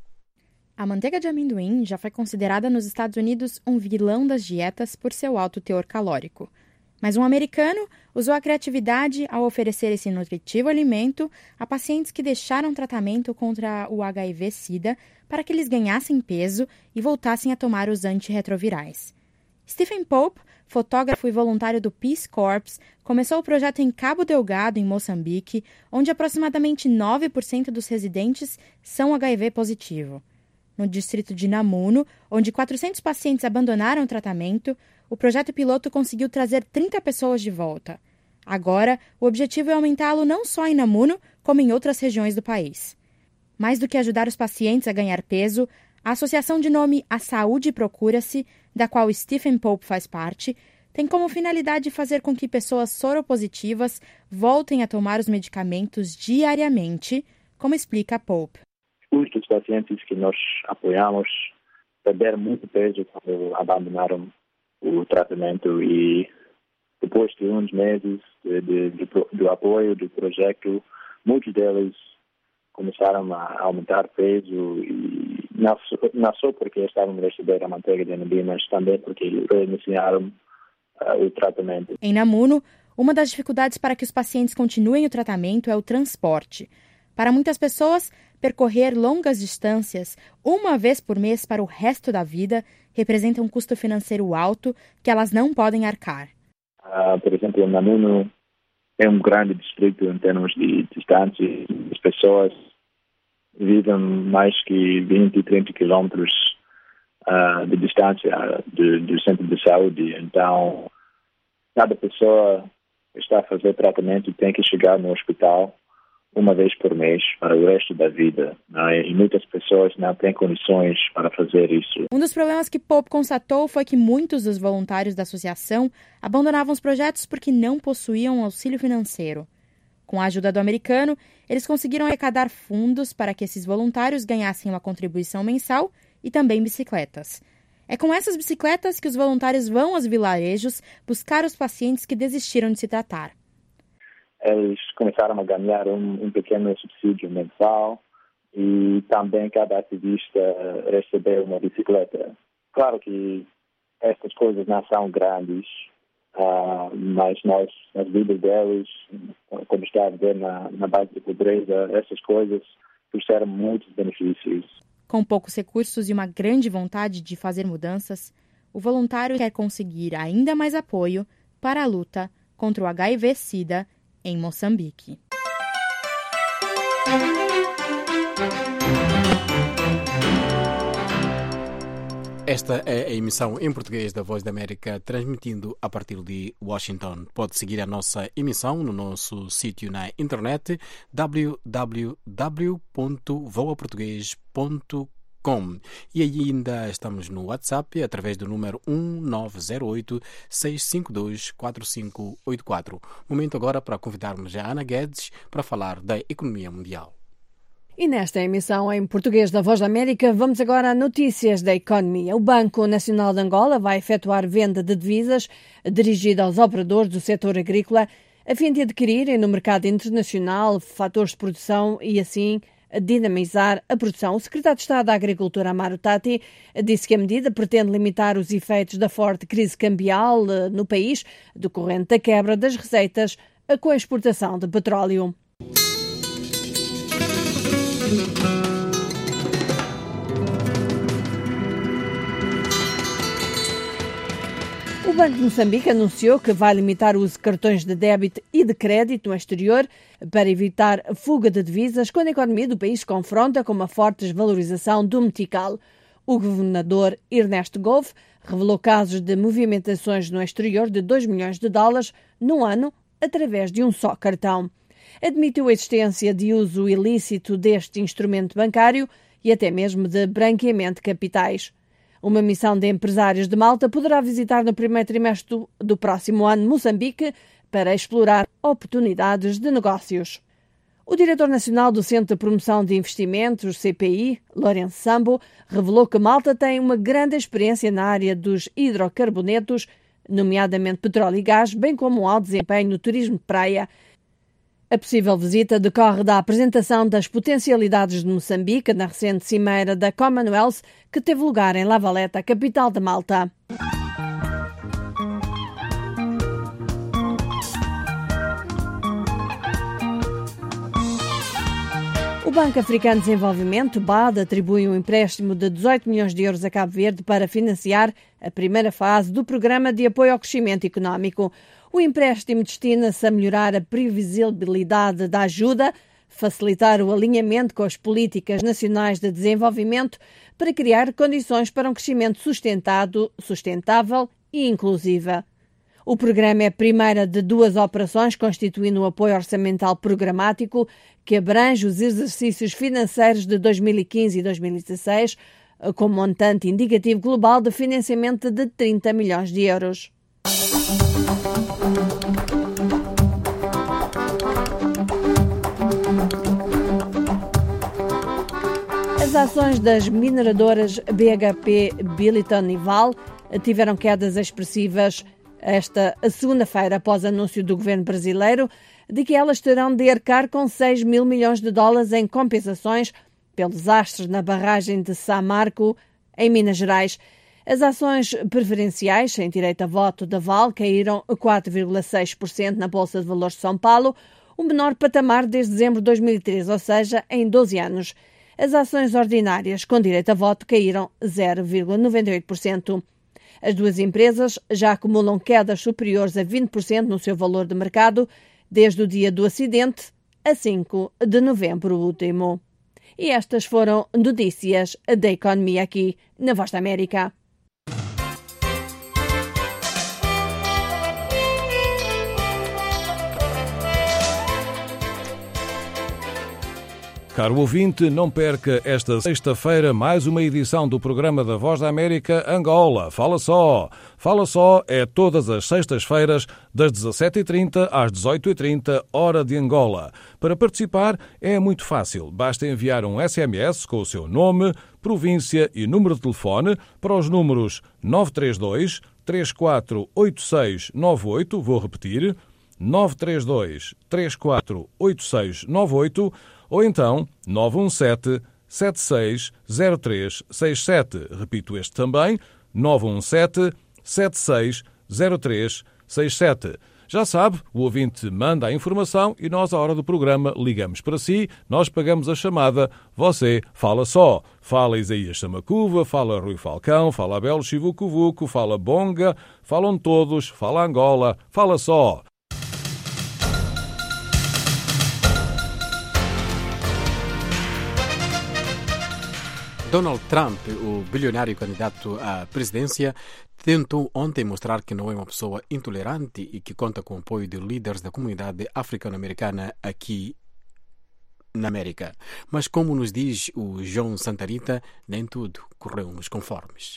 S15: A manteiga de amendoim já foi considerada nos Estados Unidos um vilão das dietas por seu alto teor calórico. Mas um americano usou a criatividade ao oferecer esse nutritivo alimento a pacientes que deixaram tratamento contra o HIV-Sida para que eles ganhassem peso e voltassem a tomar os antirretrovirais. Stephen Pope, fotógrafo e voluntário do Peace Corps, começou o projeto em Cabo Delgado, em Moçambique, onde aproximadamente 9% dos residentes são HIV positivo. No distrito de Namuno, onde 400 pacientes abandonaram o tratamento, o projeto piloto conseguiu trazer 30 pessoas de volta. Agora, o objetivo é aumentá-lo não só em Namuno, como em outras regiões do país. Mais do que ajudar os pacientes a ganhar peso, a associação de nome A Saúde Procura-se, da qual Stephen Pope faz parte, tem como finalidade fazer com que pessoas soropositivas voltem a tomar os medicamentos diariamente, como explica Pope.
S16: Os dos pacientes que nós apoiamos perderam muito peso quando abandonaram o tratamento, e depois de uns meses do apoio do projeto, muitos deles começaram a aumentar peso, e não só porque estavam a receber a manteiga de amendoim, mas também porque reiniciaram o tratamento.
S15: Em Namuno, uma das dificuldades para que os pacientes continuem o tratamento é o transporte. Para muitas pessoas, percorrer longas distâncias uma vez por mês para o resto da vida representa um custo financeiro alto que elas não podem arcar.
S16: Por exemplo, Namuno é um grande distrito em termos de distância. As pessoas vivem mais que 20, 30 quilômetros de distância do centro de saúde. Então, cada pessoa que está a fazer tratamento tem que chegar no hospital uma vez por mês para o resto da vida, né? E muitas pessoas não têm condições para fazer isso.
S15: Um dos problemas que Pope constatou foi que muitos dos voluntários da associação abandonavam os projetos porque não possuíam auxílio financeiro. Com a ajuda do americano, eles conseguiram arrecadar fundos para que esses voluntários ganhassem uma contribuição mensal e também bicicletas. É com essas bicicletas que os voluntários vão aos vilarejos buscar os pacientes que desistiram de se tratar.
S16: Eles começaram a ganhar um pequeno subsídio mensal e também cada ativista recebeu uma bicicleta. Claro que essas coisas não são grandes, mas nas vidas deles, como está a ver na base de pobreza, essas coisas trouxeram muitos benefícios.
S15: Com poucos recursos e uma grande vontade de fazer mudanças, o voluntário quer conseguir ainda mais apoio para a luta contra o HIV/SIDA em Moçambique.
S24: Esta é a emissão em português da Voz da América, transmitindo a partir de Washington. Pode seguir a nossa emissão no nosso sítio na internet www.voaportugues.com. E ainda estamos no WhatsApp através do número 1908-652-4584. Momento agora para convidarmos a Ana Guedes para falar da economia mundial.
S10: E nesta emissão em português da Voz da América, vamos agora a notícias da economia. O Banco Nacional de Angola vai efetuar venda de divisas dirigida aos operadores do setor agrícola, a fim de adquirirem no mercado internacional fatores de produção e assim dinamizar a produção. O secretário de Estado da Agricultura, Amaro Tati, disse que a medida pretende limitar os efeitos da forte crise cambial no país, decorrente da quebra das receitas com a exportação de petróleo. O Banco de Moçambique anunciou que vai limitar o uso de cartões de débito e de crédito no exterior para evitar a fuga de divisas quando a economia do país se confronta com uma forte desvalorização do metical. O governador Ernesto Gove revelou casos de movimentações no exterior de $2 milhões no ano através de um só cartão. Admitiu a existência de uso ilícito deste instrumento bancário e até mesmo de branqueamento de capitais. Uma missão de empresários de Malta poderá visitar no primeiro trimestre do próximo ano Moçambique para explorar oportunidades de negócios. O diretor nacional do Centro de Promoção de Investimentos, CPI, Lourenço Sambo, revelou que Malta tem uma grande experiência na área dos hidrocarbonetos, nomeadamente petróleo e gás, bem como um alto desempenho no turismo de praia. A possível visita decorre da apresentação das potencialidades de Moçambique na recente cimeira da Commonwealth, que teve lugar em La Valetta, capital de Malta. O Banco Africano de Desenvolvimento, BAD, atribui um empréstimo de 18 milhões de euros a Cabo Verde para financiar a primeira fase do Programa de Apoio ao Crescimento Económico. O empréstimo destina-se a melhorar a previsibilidade da ajuda, facilitar o alinhamento com as políticas nacionais de desenvolvimento para criar condições para um crescimento sustentável e inclusivo. O programa é a primeira de duas operações constituindo um apoio orçamental programático que abrange os exercícios financeiros de 2015 e 2016, com montante indicativo global de financiamento de 30 milhões de euros. As ações das mineradoras BHP Billiton e Vale tiveram quedas expressivas esta segunda-feira após anúncio do governo brasileiro de que elas terão de arcar com $6 mil milhões em compensações pelos desastres na barragem de Samarco, em Minas Gerais. As ações preferenciais, sem direito a voto da Vale, caíram 4,6% na Bolsa de Valores de São Paulo, o menor patamar desde dezembro de 2013, ou seja, em 12 anos. As ações ordinárias com direito a voto caíram 0,98%. As duas empresas já acumulam quedas superiores a 20% no seu valor de mercado desde o dia do acidente, a 5 de novembro último. E estas foram notícias da economia aqui na Voz da América.
S3: Caro ouvinte, não perca esta sexta-feira mais uma edição do programa da Voz da América Angola. Fala só! Fala só é todas as sextas-feiras, das 17h30 às 18h30, hora de Angola. Para participar é muito fácil. Basta enviar um SMS com o seu nome, província e número de telefone para os números 932 348698, vou repetir, 932 348698, ou então 917 760367. Repito este também, 917 760367. Já sabe, o ouvinte manda a informação e nós, à hora do programa, ligamos para si, nós pagamos a chamada, você fala só. Fala Isaías Samacuva, fala Rui Falcão, fala Abel Chivucovuco, fala Bonga, falam todos, fala Angola, fala só.
S24: Donald Trump, o bilionário candidato à presidência, tentou ontem mostrar que não é uma pessoa intolerante e que conta com o apoio de líderes da comunidade africano-americana aqui na América. Mas, como nos diz o João Santarita, nem tudo correu nos conformes.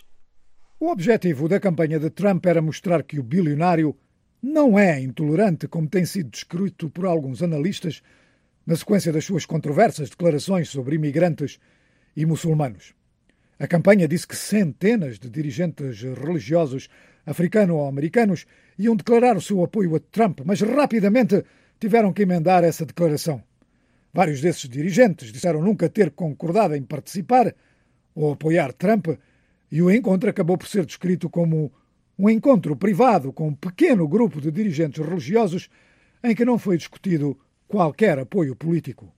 S2: O objetivo da campanha de Trump era mostrar que o bilionário não é intolerante, como tem sido descrito por alguns analistas na sequência das suas controversas declarações sobre imigrantes e muçulmanos. A campanha disse que centenas de dirigentes religiosos africano-americanos iam declarar o seu apoio a Trump, mas rapidamente tiveram que emendar essa declaração. Vários desses dirigentes disseram nunca ter concordado em participar ou apoiar Trump, e o encontro acabou por ser descrito como um encontro privado com um pequeno grupo de dirigentes religiosos em que não foi discutido qualquer apoio político.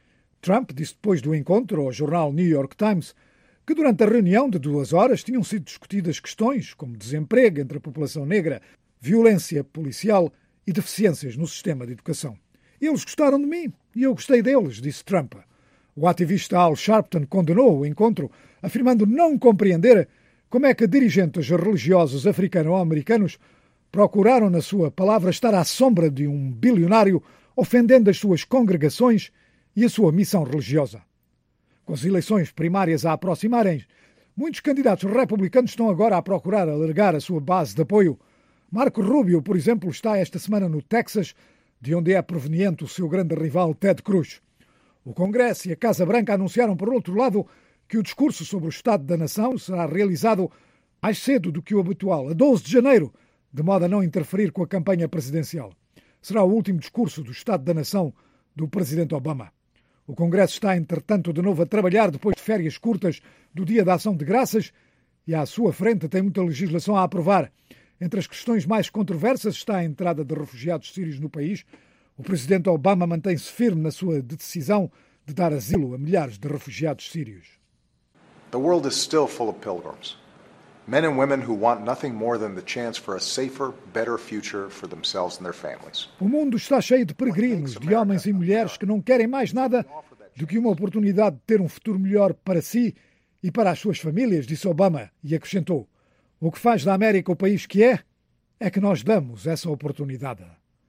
S2: Trump disse depois do encontro ao jornal New York Times que durante a reunião de 2 horas tinham sido discutidas questões como desemprego entre a população negra, violência policial e deficiências no sistema de educação. Eles gostaram de mim e eu gostei deles, disse Trump. O ativista Al Sharpton condenou o encontro, afirmando não compreender como é que dirigentes religiosos africano-americanos procuraram, na sua palavra, estar à sombra de um bilionário, ofendendo as suas congregações e a sua missão religiosa. Com as eleições primárias a aproximarem, muitos candidatos republicanos estão agora a procurar alargar a sua base de apoio. Marco Rubio, por exemplo, está esta semana no Texas, de onde é proveniente o seu grande rival Ted Cruz. O Congresso e a Casa Branca anunciaram, por outro lado, que o discurso sobre o Estado da Nação será realizado mais cedo do que o habitual, a 12 de janeiro, de modo a não interferir com a campanha presidencial. Será o último discurso do Estado da Nação do presidente Obama. O Congresso está, entretanto, de novo a trabalhar depois de férias curtas do Dia da Ação de Graças e à sua frente tem muita legislação a aprovar. Entre as questões mais controversas está a entrada de refugiados sírios no país. O presidente Obama mantém-se firme na sua decisão de dar asilo a milhares de refugiados sírios.
S5: The world is still full of pilgrims. Men and women who want nothing more than the chance for a safer, better future for themselves and their families.
S2: O mundo está cheio de peregrinos, de homens e mulheres que não querem mais nada do que uma oportunidade de ter um futuro melhor para si e para as suas famílias, disse Obama, e acrescentou: o que faz da América o país que é que nós damos essa oportunidade.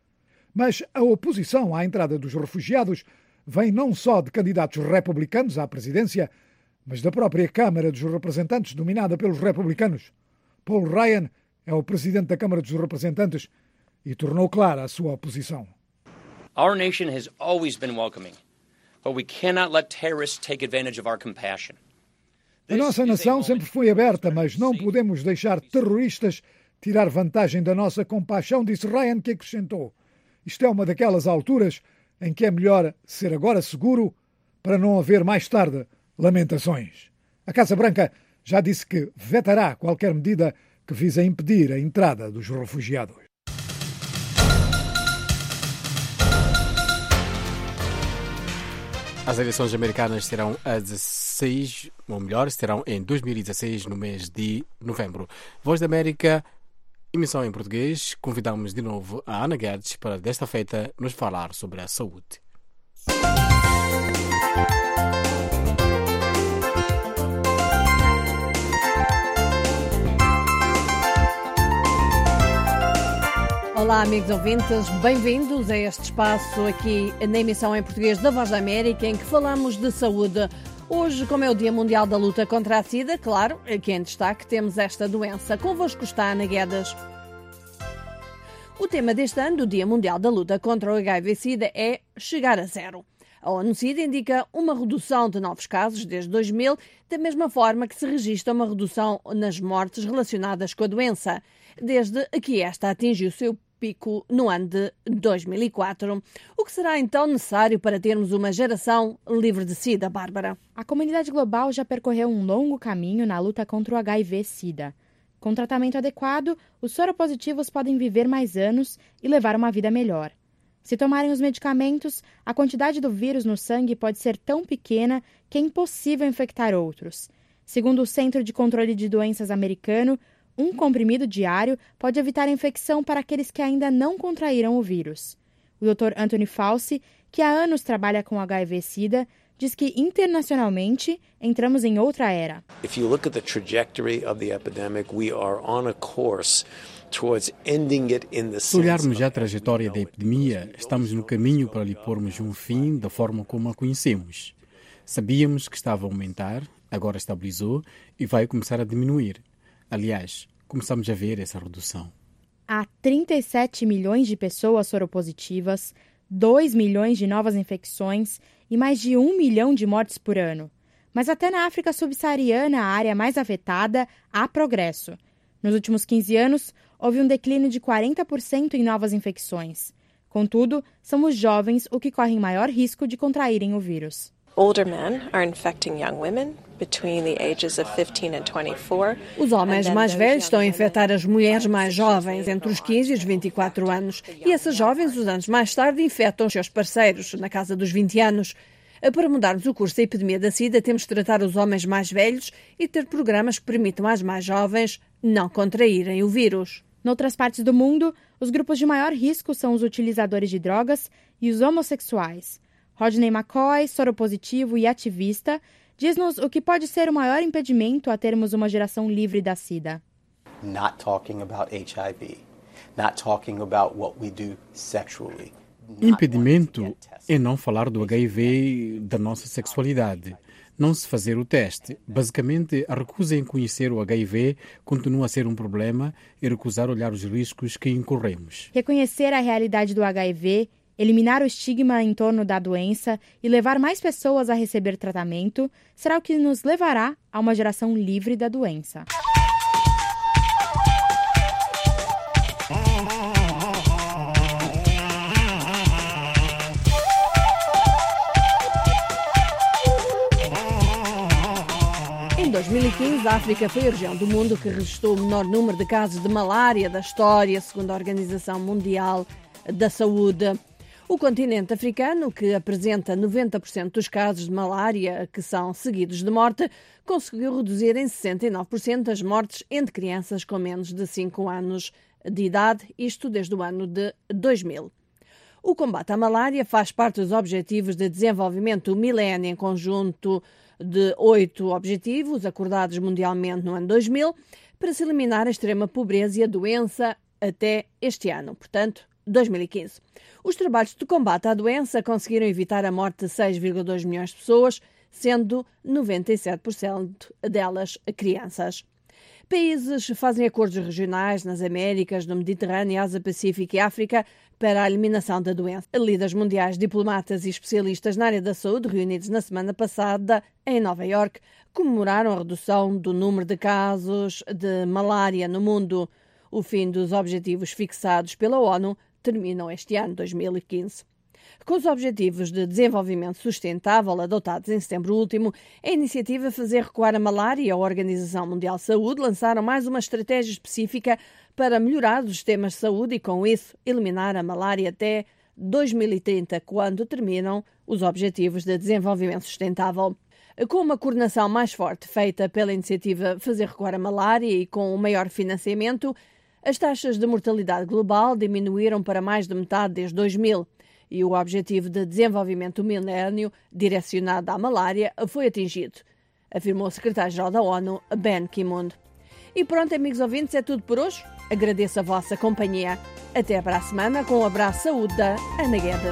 S2: Mas a oposição à entrada dos refugiados vem não só de candidatos republicanos à presidência, mas da própria Câmara dos Representantes, dominada pelos republicanos. Paul Ryan é o presidente da Câmara dos Representantes e tornou clara a sua oposição.
S17: Our nation has always been welcoming, but we cannot let terrorists take advantage of our compassion.
S2: A nossa nação sempre foi aberta, mas não podemos deixar terroristas tirar vantagem da nossa compaixão, disse Ryan, que acrescentou: isto é uma daquelas alturas em que é melhor ser agora seguro para não haver mais tarde lamentações. A Casa Branca já disse que vetará qualquer medida que vise impedir a entrada dos refugiados.
S24: As eleições americanas serão a 16, ou melhor, serão em 2016, no mês de novembro. Voz da América, emissão em português. Convidamos de novo a Ana Guedes para, desta feita, nos falar sobre a saúde.
S10: Olá, amigos ouvintes, bem-vindos a este espaço aqui na emissão em português da Voz da América, em que falamos de saúde. Hoje, como é o Dia Mundial da Luta contra a SIDA, claro, aqui em destaque temos esta doença. Convosco está Ana Guedes. O tema deste ano do Dia Mundial da Luta contra o HIV-SIDA é chegar a zero. A ONU-SIDA indica uma redução de novos casos desde 2000, da mesma forma que se registra uma redução nas mortes relacionadas com a doença, desde que esta atingiu o seu pico no ano de 2004. O que será então necessário para termos uma geração livre de SIDA, Bárbara?
S15: A comunidade global já percorreu um longo caminho na luta contra o HIV-SIDA. Com tratamento adequado, os soropositivos podem viver mais anos e levar uma vida melhor. Se tomarem os medicamentos, a quantidade do vírus no sangue pode ser tão pequena que é impossível infectar outros. Segundo o Centro de Controle de Doenças americano, um comprimido diário pode evitar a infecção para aqueles que ainda não contraíram o vírus. O Dr. Anthony Fauci, que há anos trabalha com HIV-SIDA, diz que internacionalmente entramos em outra era.
S7: If you look at the trajectory of the epidemic, we are on a course towards ending it in the sense.
S24: Se olharmos a trajetória da epidemia, estamos no caminho para lhe pormos um fim da forma como a conhecemos. Sabíamos que estava a aumentar, agora estabilizou e vai começar a diminuir. Aliás, começamos a ver essa redução.
S15: Há 37 milhões de pessoas soropositivas, 2 milhões de novas infecções e mais de 1 milhão de mortes por ano. Mas até na África subsaariana, a área mais afetada, há progresso. Nos últimos 15 anos, houve um declínio de 40% em novas infecções. Contudo, são os jovens os que correm maior risco de contraírem o vírus.
S8: Older men are infecting young women between the ages of 15 and 24.
S10: Os homens mais velhos estão a infectar as mulheres mais jovens, entre os 15 e os 24 anos. E esses jovens, uns anos mais tarde, infectam os seus parceiros, na casa dos 20 anos. Para mudarmos o curso da epidemia da SIDA, temos de tratar os homens mais velhos e ter programas que permitam às mais jovens não contraírem o vírus.
S15: Noutras partes do mundo, os grupos de maior risco são os utilizadores de drogas e os homossexuais. Rodney McCoy, soropositivo e ativista, diz-nos o que pode ser o maior impedimento a termos uma geração livre da SIDA.
S9: Not talking about HIV, not talking about what we do sexually.
S24: Impedimento é não falar do HIV, da nossa sexualidade, não se fazer o teste. Basicamente, a recusa em conhecer o HIV continua a ser um problema e recusar olhar os riscos que incorremos.
S15: Reconhecer a realidade do HIV, eliminar o estigma em torno da doença e levar mais pessoas a receber tratamento será o que nos levará a uma geração livre da doença. Em 2015, a África foi a região do mundo que registrou o menor número de casos de malária da história, segundo a Organização Mundial da Saúde. O continente africano, que apresenta 90% dos casos de malária que são seguidos de morte, conseguiu reduzir em 69% as mortes entre crianças com menos de 5 anos de idade, isto desde o ano de 2000. O combate à malária faz parte dos Objetivos de Desenvolvimento do Milénio, em conjunto de 8 objetivos acordados mundialmente no ano 2000, para se eliminar a extrema pobreza e a doença até este ano, portanto, 2015. Os trabalhos de combate à doença conseguiram evitar a morte de 6,2 milhões de pessoas, sendo 97% delas crianças. Países fazem acordos regionais nas Américas, no Mediterrâneo, Ásia Pacífico e África para a eliminação da doença. Líderes mundiais, diplomatas e especialistas na área da saúde, reunidos na semana passada em Nova Iorque, comemoraram a redução do número de casos de malária no mundo. O fim dos objetivos fixados pela ONU terminam este ano, 2015. Com os Objetivos de Desenvolvimento Sustentável adotados em setembro último, a iniciativa Fazer Recuar a Malária e a Organização Mundial de Saúde lançaram mais uma estratégia específica para melhorar os sistemas de saúde e, com isso, eliminar a malária até 2030, quando terminam os Objetivos de Desenvolvimento Sustentável. Com uma coordenação mais forte feita pela iniciativa Fazer Recuar a Malária e com um maior financiamento, as taxas de mortalidade global diminuíram para mais de metade desde 2000 e o Objetivo de Desenvolvimento do Milénio direcionado à malária foi atingido, afirmou o secretário-geral da ONU, Ban Ki-moon.
S10: E pronto, amigos ouvintes, é tudo por hoje. Agradeço a vossa companhia. Até para a semana, com um abraço de saúde da Ana Guedes.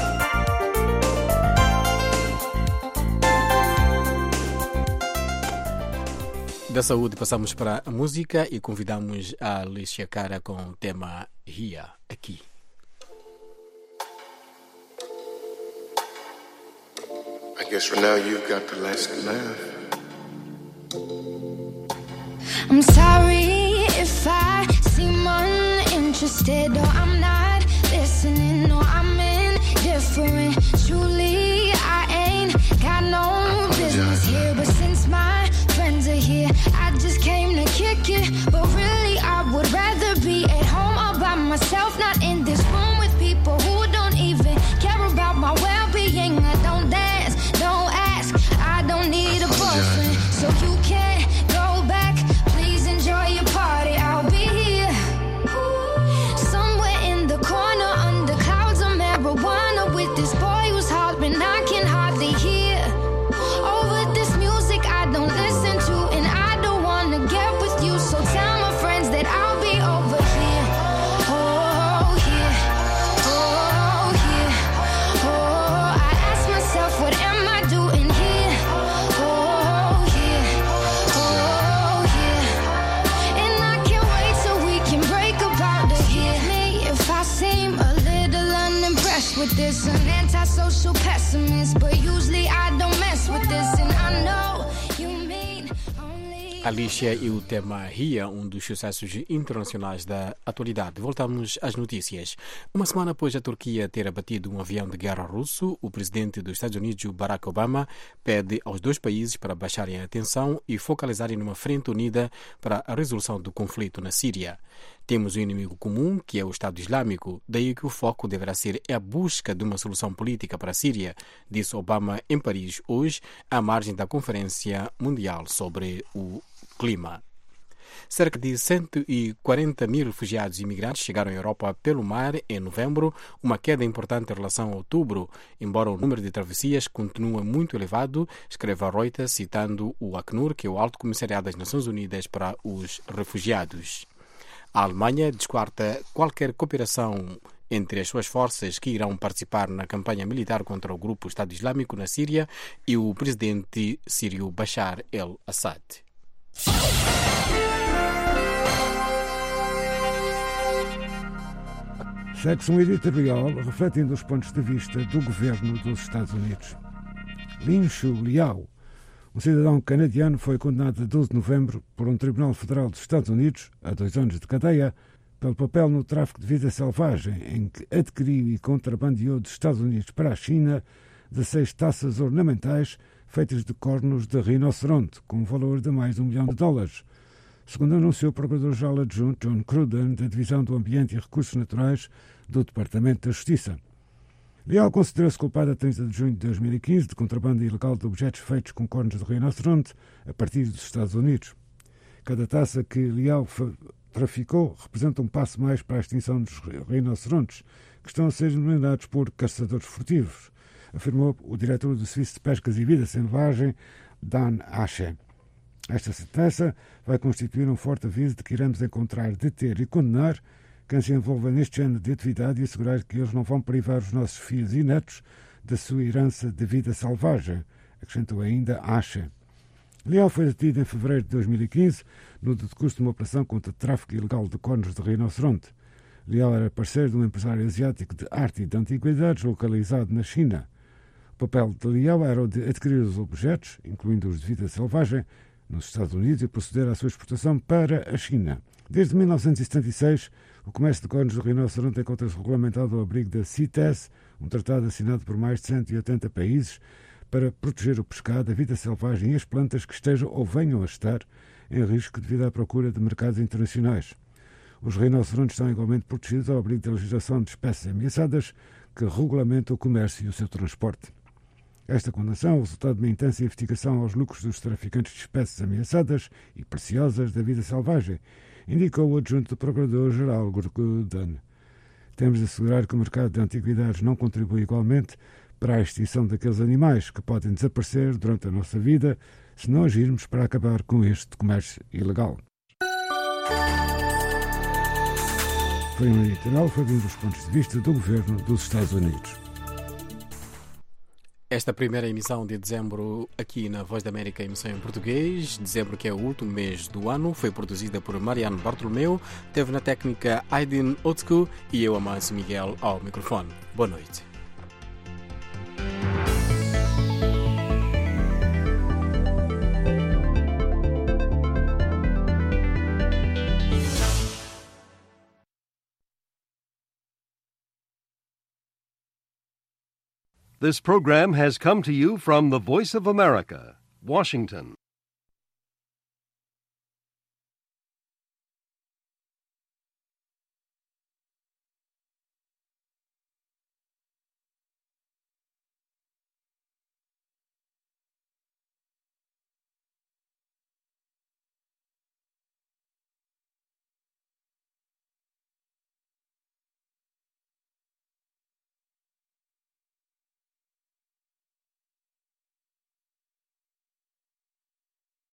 S24: Da saúde passamos para a música e convidamos a Alicia Cara com o tema Ria, aqui.
S11: I guess for now you've got the last laugh.
S18: I'm sorry if I seem uninterested or I'm not listening or I'm indifferent. Truly, I ain't got no business here, but since my friends are here, I just came to kick it. But really, I would rather be at home all by myself, not in this room with people who don't even care about my well-being. I don't dance, don't ask, I don't need a boyfriend, so you can't go back. Please enjoy your party, I'll be here somewhere in the corner under clouds of marijuana with this boy who's hollering I can hardly hear over this music I don't listen to, and I don't wanna get with you, so tell my friends that I'll be over here. Oh, here, oh, here, oh, I ask myself what am I doing here? Oh, here, oh, here, and I can't wait till we can break up out of here. Me if I seem a little unimpressed with this, an antisocial pessimist, but usually I don't mess with this, and I know you mean only.
S24: Alicia e o tema Ria, um dos sucessos internacionais da atualidade. Voltamos às notícias. Uma semana após a Turquia ter abatido um avião de guerra russo, o presidente dos Estados Unidos, Barack Obama, pede aos dois países para baixarem a tensão e focalizarem numa frente unida para a resolução do conflito na Síria. Temos um inimigo comum, que é o Estado Islâmico, daí que o foco deverá ser a busca de uma solução política para a Síria, disse Obama em Paris hoje, à margem da Conferência Mundial sobre o Clima. Cerca de 140 mil refugiados e imigrantes chegaram à Europa pelo mar em novembro, uma queda importante em relação a outubro, embora o número de travessias continue muito elevado, escreve a Reuters, citando o Acnur, que é o Alto Comissariado das Nações Unidas para os Refugiados. A Alemanha descarta qualquer cooperação entre as suas forças que irão participar na campanha militar contra o grupo Estado Islâmico na Síria e o presidente sírio Bashar el-Assad.
S1: Segue-se um editorial refletindo os pontos de vista do governo dos Estados Unidos. Lin Shu Liao, um cidadão canadiano, foi condenado a 12 de novembro por um tribunal federal dos Estados Unidos a 2 anos de cadeia pelo papel no tráfico de vida selvagem, em que adquiriu e contrabandeou dos Estados Unidos para a China 16 taças ornamentais feitas de cornos de rinoceronte, com um valor de mais de $1 milhão. Segundo anunciou o Procurador-Geral Adjunto John Cruden, da Divisão do Ambiente e Recursos Naturais do Departamento da Justiça. Liao considerou-se culpado a 30 de junho de 2015 de contrabando ilegal de objetos feitos com cornos de rinoceronte a partir dos Estados Unidos. Cada taça que Liao traficou representa um passo mais para a extinção dos rinocerontes, que estão a ser eliminados por caçadores furtivos, afirmou o diretor do Serviço de Pescas e Vida Selvagem, Dan Ashe. Esta sentença vai constituir um forte aviso de que iremos encontrar, deter e condenar quem se envolva neste género de atividade e assegurar que eles não vão privar os nossos filhos e netos da sua herança de vida selvagem, acrescentou ainda Ashe. Liao foi detido em fevereiro de 2015 no decurso de uma operação contra o tráfico ilegal de cornos de rinoceronte. Liao era parceiro de um empresário asiático de arte e de antiguidades localizado na China. O papel de Liao era o de adquirir os objetos, incluindo os de vida selvagem, nos Estados Unidos e proceder à sua exportação para a China. Desde 1976, o comércio de cornos de rinoceronte encontra-se regulamentado ao abrigo da CITES, um tratado assinado por mais de 180 países para proteger o pescado, a vida selvagem e as plantas que estejam ou venham a estar em risco devido à procura de mercados internacionais. Os rinocerontes estão igualmente protegidos ao abrigo da legislação de espécies ameaçadas que regulamenta o comércio e o seu transporte. Esta condenação é o resultado de uma intensa investigação aos lucros dos traficantes de espécies ameaçadas e preciosas da vida selvagem, indicou o adjunto do Procurador-Geral Cruden. Temos de assegurar que o mercado de antiguidades não contribui igualmente para a extinção daqueles animais que podem desaparecer durante a nossa vida se não agirmos para acabar com este comércio ilegal. Foi um editorial, foi um dos pontos de vista do governo dos Estados Unidos.
S24: Esta primeira emissão de dezembro aqui na Voz da América, emissão em português, dezembro que é o último mês do ano, foi produzida por Mariano Bartolomeu, teve na técnica Aydin Otsku e eu, Amancio Miguel, ao microfone. Boa noite.
S6: This program has come to you from the Voice of America, Washington.